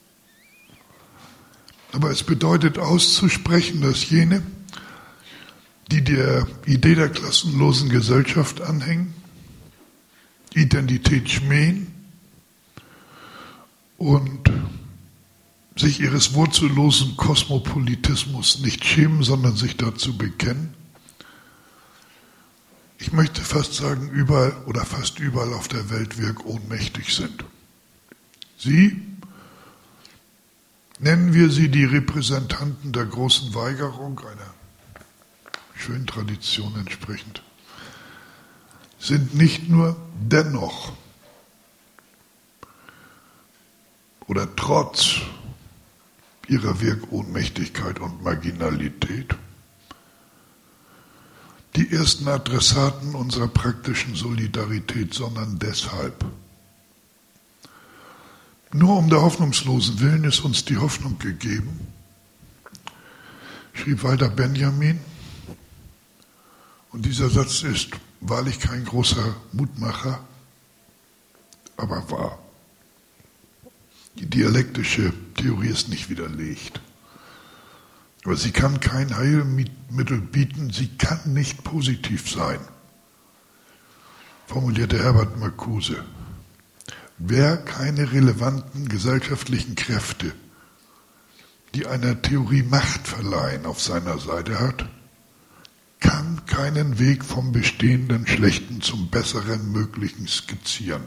[SPEAKER 2] Aber es bedeutet auszusprechen, dass jene, die der Idee der klassenlosen Gesellschaft anhängen, Identität schmähen und sich ihres wurzellosen Kosmopolitismus nicht schämen, sondern sich dazu bekennen, ich möchte fast sagen, überall oder fast überall auf der Welt ohnmächtig sind. Sie, nennen wir sie die Repräsentanten der großen Weigerung, einer schönen Tradition entsprechend, sind nicht nur dennoch oder trotz ihrer Wirkohnmächtigkeit und Marginalität die ersten Adressaten unserer praktischen Solidarität, sondern deshalb Nur um der hoffnungslosen Willen ist uns die Hoffnung gegeben, schrieb Walter Benjamin. Und dieser Satz ist wahrlich kein großer Mutmacher, aber wahr. Die dialektische Theorie ist nicht widerlegt. Aber sie kann kein Heilmittel bieten, sie kann nicht positiv sein, formulierte Herbert Marcuse. Wer keine relevanten gesellschaftlichen Kräfte, die einer Theorie Macht verleihen, auf seiner Seite hat, kann keinen Weg vom bestehenden Schlechten zum besseren Möglichen skizzieren.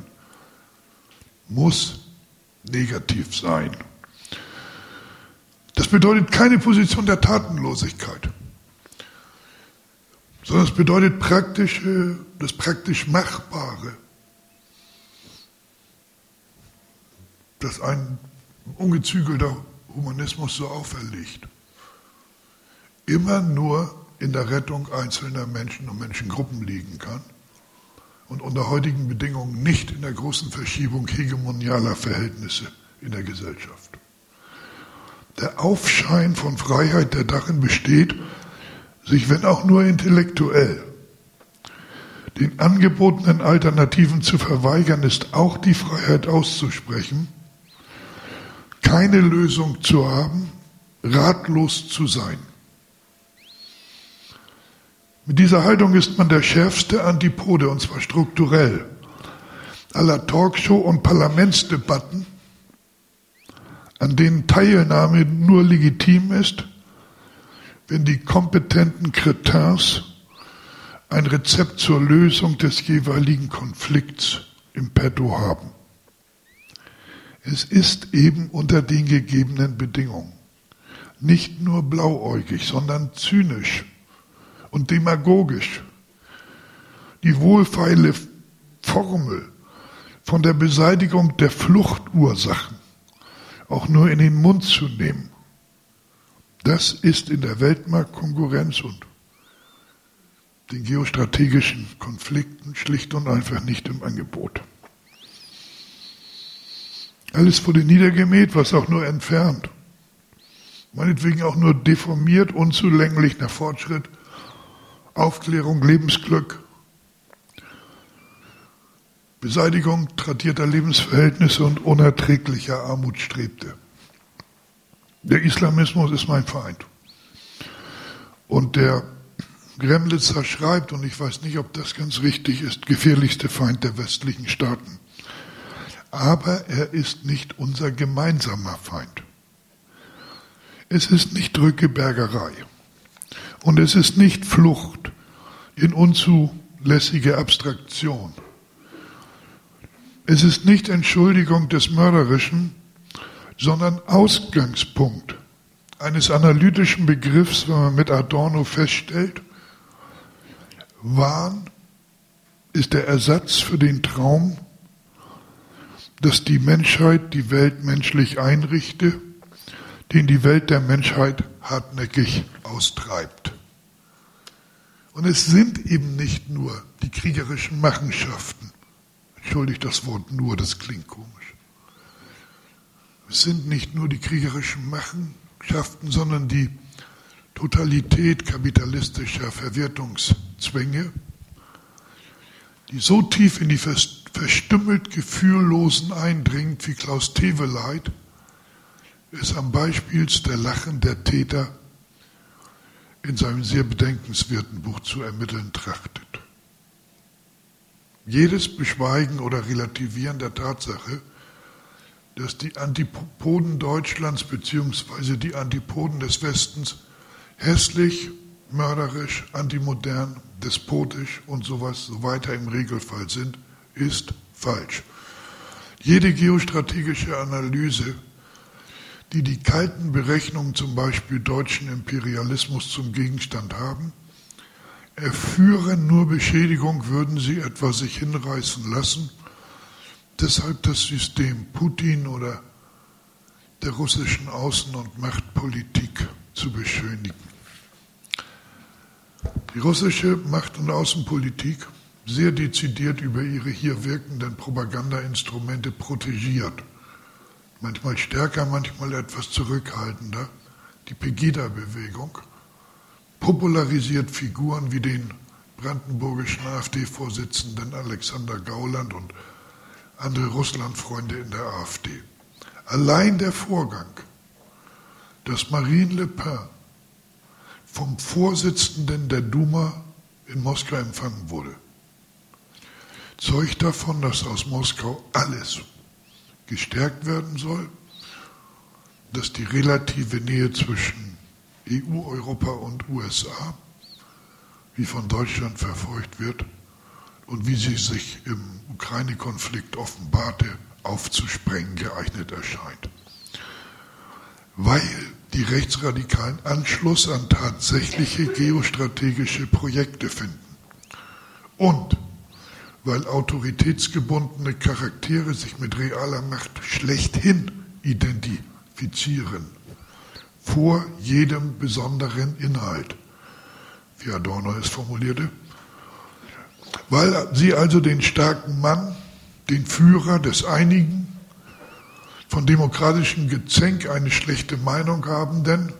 [SPEAKER 2] Muss negativ sein. Das bedeutet keine Position der Tatenlosigkeit, sondern es bedeutet das praktisch Machbare, das ein ungezügelter Humanismus so auferlegt. Immer nur in der Rettung einzelner Menschen und Menschengruppen liegen kann und unter heutigen Bedingungen nicht in der großen Verschiebung hegemonialer Verhältnisse in der Gesellschaft. Der Aufschein von Freiheit, der darin besteht, sich, wenn auch nur intellektuell, den angebotenen Alternativen zu verweigern, ist auch die Freiheit auszusprechen, keine Lösung zu haben, ratlos zu sein. Mit dieser Haltung ist man der schärfste Antipode, und zwar strukturell, aller Talkshow- und Parlamentsdebatten, an denen Teilnahme nur legitim ist, wenn die kompetenten Kretins ein Rezept zur Lösung des jeweiligen Konflikts im Petto haben. Es ist eben unter den gegebenen Bedingungen nicht nur blauäugig, sondern zynisch und demagogisch die wohlfeile Formel von der Beseitigung der Fluchtursachen auch nur in den Mund zu nehmen. Das ist in der Weltmarktkonkurrenz und den geostrategischen Konflikten schlicht und einfach nicht im Angebot. Alles wurde niedergemäht, was auch nur entfernt, meinetwegen auch nur deformiert, unzulänglich nach Fortschritt, Aufklärung, Lebensglück, Beseitigung tradierter Lebensverhältnisse und unerträglicher Armut strebte. Der Islamismus ist mein Feind. Und der Gremlitzer schreibt, und ich weiß nicht, ob das ganz richtig ist, gefährlichste Feind der westlichen Staaten. Aber er ist nicht unser gemeinsamer Feind. Es ist nicht Drückebergerei. Und es ist nicht Flucht in unzulässige Abstraktion. Es ist nicht Entschuldigung des Mörderischen, sondern Ausgangspunkt eines analytischen Begriffs, wenn man mit Adorno feststellt, Wahn ist der Ersatz für den Traum, dass die Menschheit die Welt menschlich einrichte, den die Welt der Menschheit hartnäckig austreibt. Und es sind eben nicht nur die kriegerischen Machenschaften, entschuldigt das Wort nur, das klingt komisch. Es sind nicht nur die kriegerischen Machenschaften, sondern die Totalität kapitalistischer Verwertungszwänge, die so tief in die verstümmelt Gefühllosen eindringt, wie Klaus Teweleit es am Beispiel der Lachen der Täter in seinem sehr bedenkenswerten Buch zu ermitteln trachtet. Jedes Beschweigen oder Relativieren der Tatsache, dass die Antipoden Deutschlands bzw. die Antipoden des Westens hässlich, mörderisch, antimodern, despotisch und so weiter im Regelfall sind, ist falsch. Jede geostrategische Analyse, die die kalten Berechnungen zum Beispiel deutschen Imperialismus zum Gegenstand haben, erführen nur Beschädigung, würden sie etwa sich hinreißen lassen, deshalb das System Putin oder der russischen Außen- und Machtpolitik zu beschönigen. Die russische Macht- und Außenpolitik, sehr dezidiert über ihre hier wirkenden Propagandainstrumente protegiert, manchmal stärker, manchmal etwas zurückhaltender, die Pegida-Bewegung, popularisiert Figuren wie den brandenburgischen AfD-Vorsitzenden Alexander Gauland und andere Russlandfreunde in der AfD. Allein der Vorgang, dass Marine Le Pen vom Vorsitzenden der Duma in Moskau empfangen wurde, zeugt davon, dass aus Moskau alles gestärkt werden soll, dass die relative Nähe zwischen EU, Europa und USA, wie von Deutschland verfolgt wird und wie sie sich im Ukraine-Konflikt offenbarte, aufzusprengen geeignet erscheint. Weil die Rechtsradikalen Anschluss an tatsächliche geostrategische Projekte finden und weil autoritätsgebundene Charaktere sich mit realer Macht schlechthin identifizieren, vor jedem besonderen Inhalt, wie Adorno es formulierte, weil sie also den starken Mann, den Führer des einigen, von demokratischem Gezänk eine schlechte Meinung habenden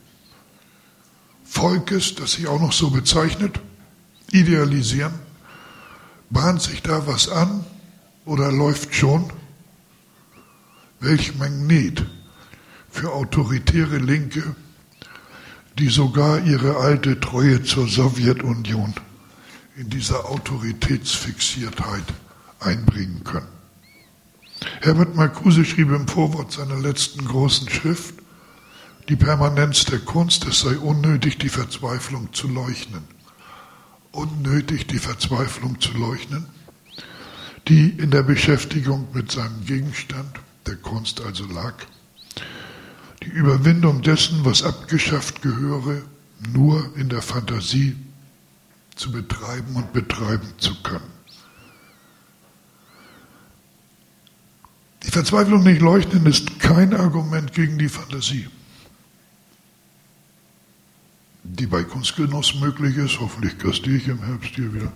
[SPEAKER 2] Volkes, das sich auch noch so bezeichnet, idealisieren. Bahnt sich da was an oder läuft schon? Welch Magnet für autoritäre Linke, die sogar ihre alte Treue zur Sowjetunion in dieser Autoritätsfixiertheit einbringen können. Herbert Marcuse schrieb im Vorwort seiner letzten großen Schrift, die Permanenz der Kunst, es sei unnötig, die Verzweiflung zu leugnen. Unnötig, die Verzweiflung zu leugnen, die in der Beschäftigung mit seinem Gegenstand, der Kunst also lag, die Überwindung dessen, was abgeschafft gehöre, nur in der Fantasie zu betreiben und betreiben zu können. Die Verzweiflung nicht leugnen ist kein Argument gegen die Fantasie, die bei Kunstgenuss möglich ist. Hoffentlich gastiere ich im Herbst hier wieder.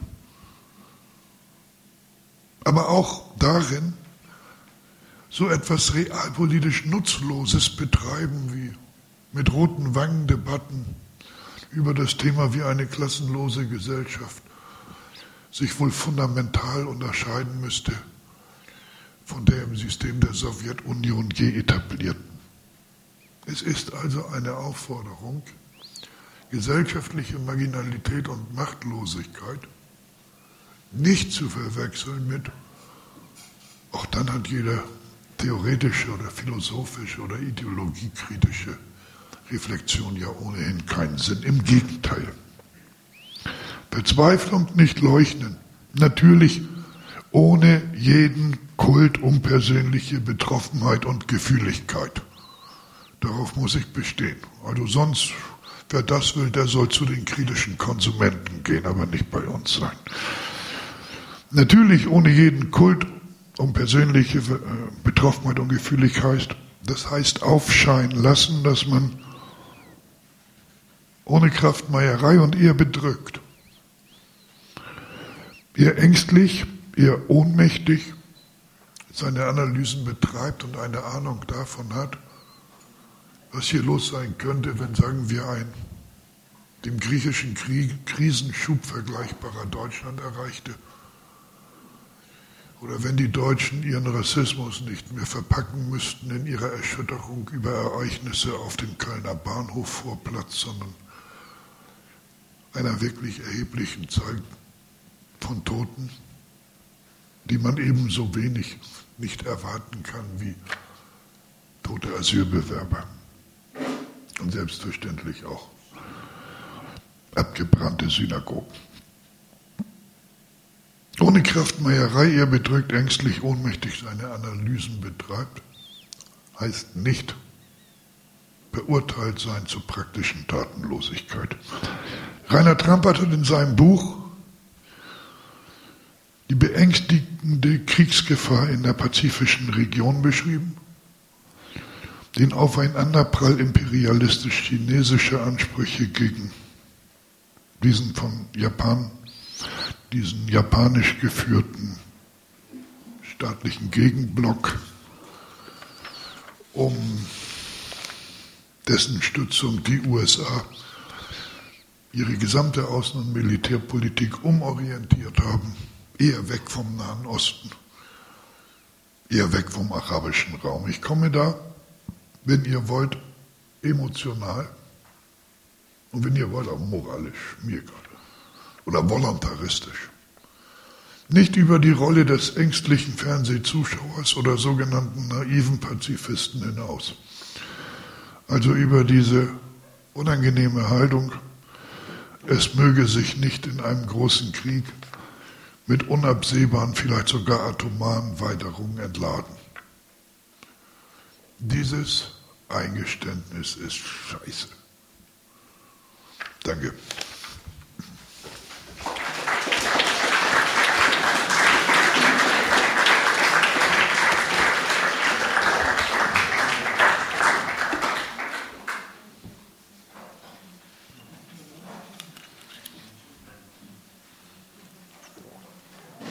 [SPEAKER 2] Aber auch darin, so etwas realpolitisch Nutzloses betreiben wie mit roten Wangen Debatten über das Thema, wie eine klassenlose Gesellschaft sich wohl fundamental unterscheiden müsste von der im System der Sowjetunion je etablierten. Es ist also eine Aufforderung, gesellschaftliche Marginalität und Machtlosigkeit nicht zu verwechseln mit, auch dann hat jeder theoretische oder philosophische oder ideologiekritische Reflexion ja ohnehin keinen Sinn. Im Gegenteil. Verzweiflung nicht leugnen. Natürlich ohne jeden Kult um persönliche Betroffenheit und Gefühligkeit. Darauf muss ich bestehen. Also sonst, wer das will, der soll zu den kritischen Konsumenten gehen, aber nicht bei uns sein. Natürlich ohne jeden Kult um persönliche Betroffenheit und Gefühligkeit. Das heißt aufscheinen lassen, dass man ohne Kraftmeierei und eher bedrückt, eher ängstlich, eher ohnmächtig seine Analysen betreibt und eine Ahnung davon hat, was hier los sein könnte, wenn, sagen wir, ein dem griechischen Krisenschub vergleichbarer Deutschland erreichte. Oder wenn die Deutschen ihren Rassismus nicht mehr verpacken müssten in ihrer Erschütterung über Ereignisse auf dem Kölner Bahnhofvorplatz, sondern einer wirklich erheblichen Zahl von Toten, die man ebenso wenig nicht erwarten kann wie tote Asylbewerber. Und selbstverständlich auch abgebrannte Synagogen. Ohne Kraftmeierei, er bedrückt, ängstlich, ohnmächtig seine Analysen betreibt, heißt nicht beurteilt sein zur praktischen Tatenlosigkeit. Rainer Trampert hat in seinem Buch die beängstigende Kriegsgefahr in der pazifischen Region beschrieben, den Aufeinanderprall imperialistisch-chinesischer Ansprüche gegen diesen diesen japanisch geführten staatlichen Gegenblock um dessen Stützung die USA ihre gesamte Außen- und Militärpolitik umorientiert haben, eher weg vom Nahen Osten, eher weg vom arabischen Raum. Ich komme da, wenn ihr wollt, emotional und wenn ihr wollt, auch moralisch, mir gerade, oder voluntaristisch. Nicht über die Rolle des ängstlichen Fernsehzuschauers oder sogenannten naiven Pazifisten hinaus. Also über diese unangenehme Haltung, es möge sich nicht in einem großen Krieg mit unabsehbaren, vielleicht sogar atomaren Weiterungen entladen. Dieses Eingeständnis ist scheiße. Danke.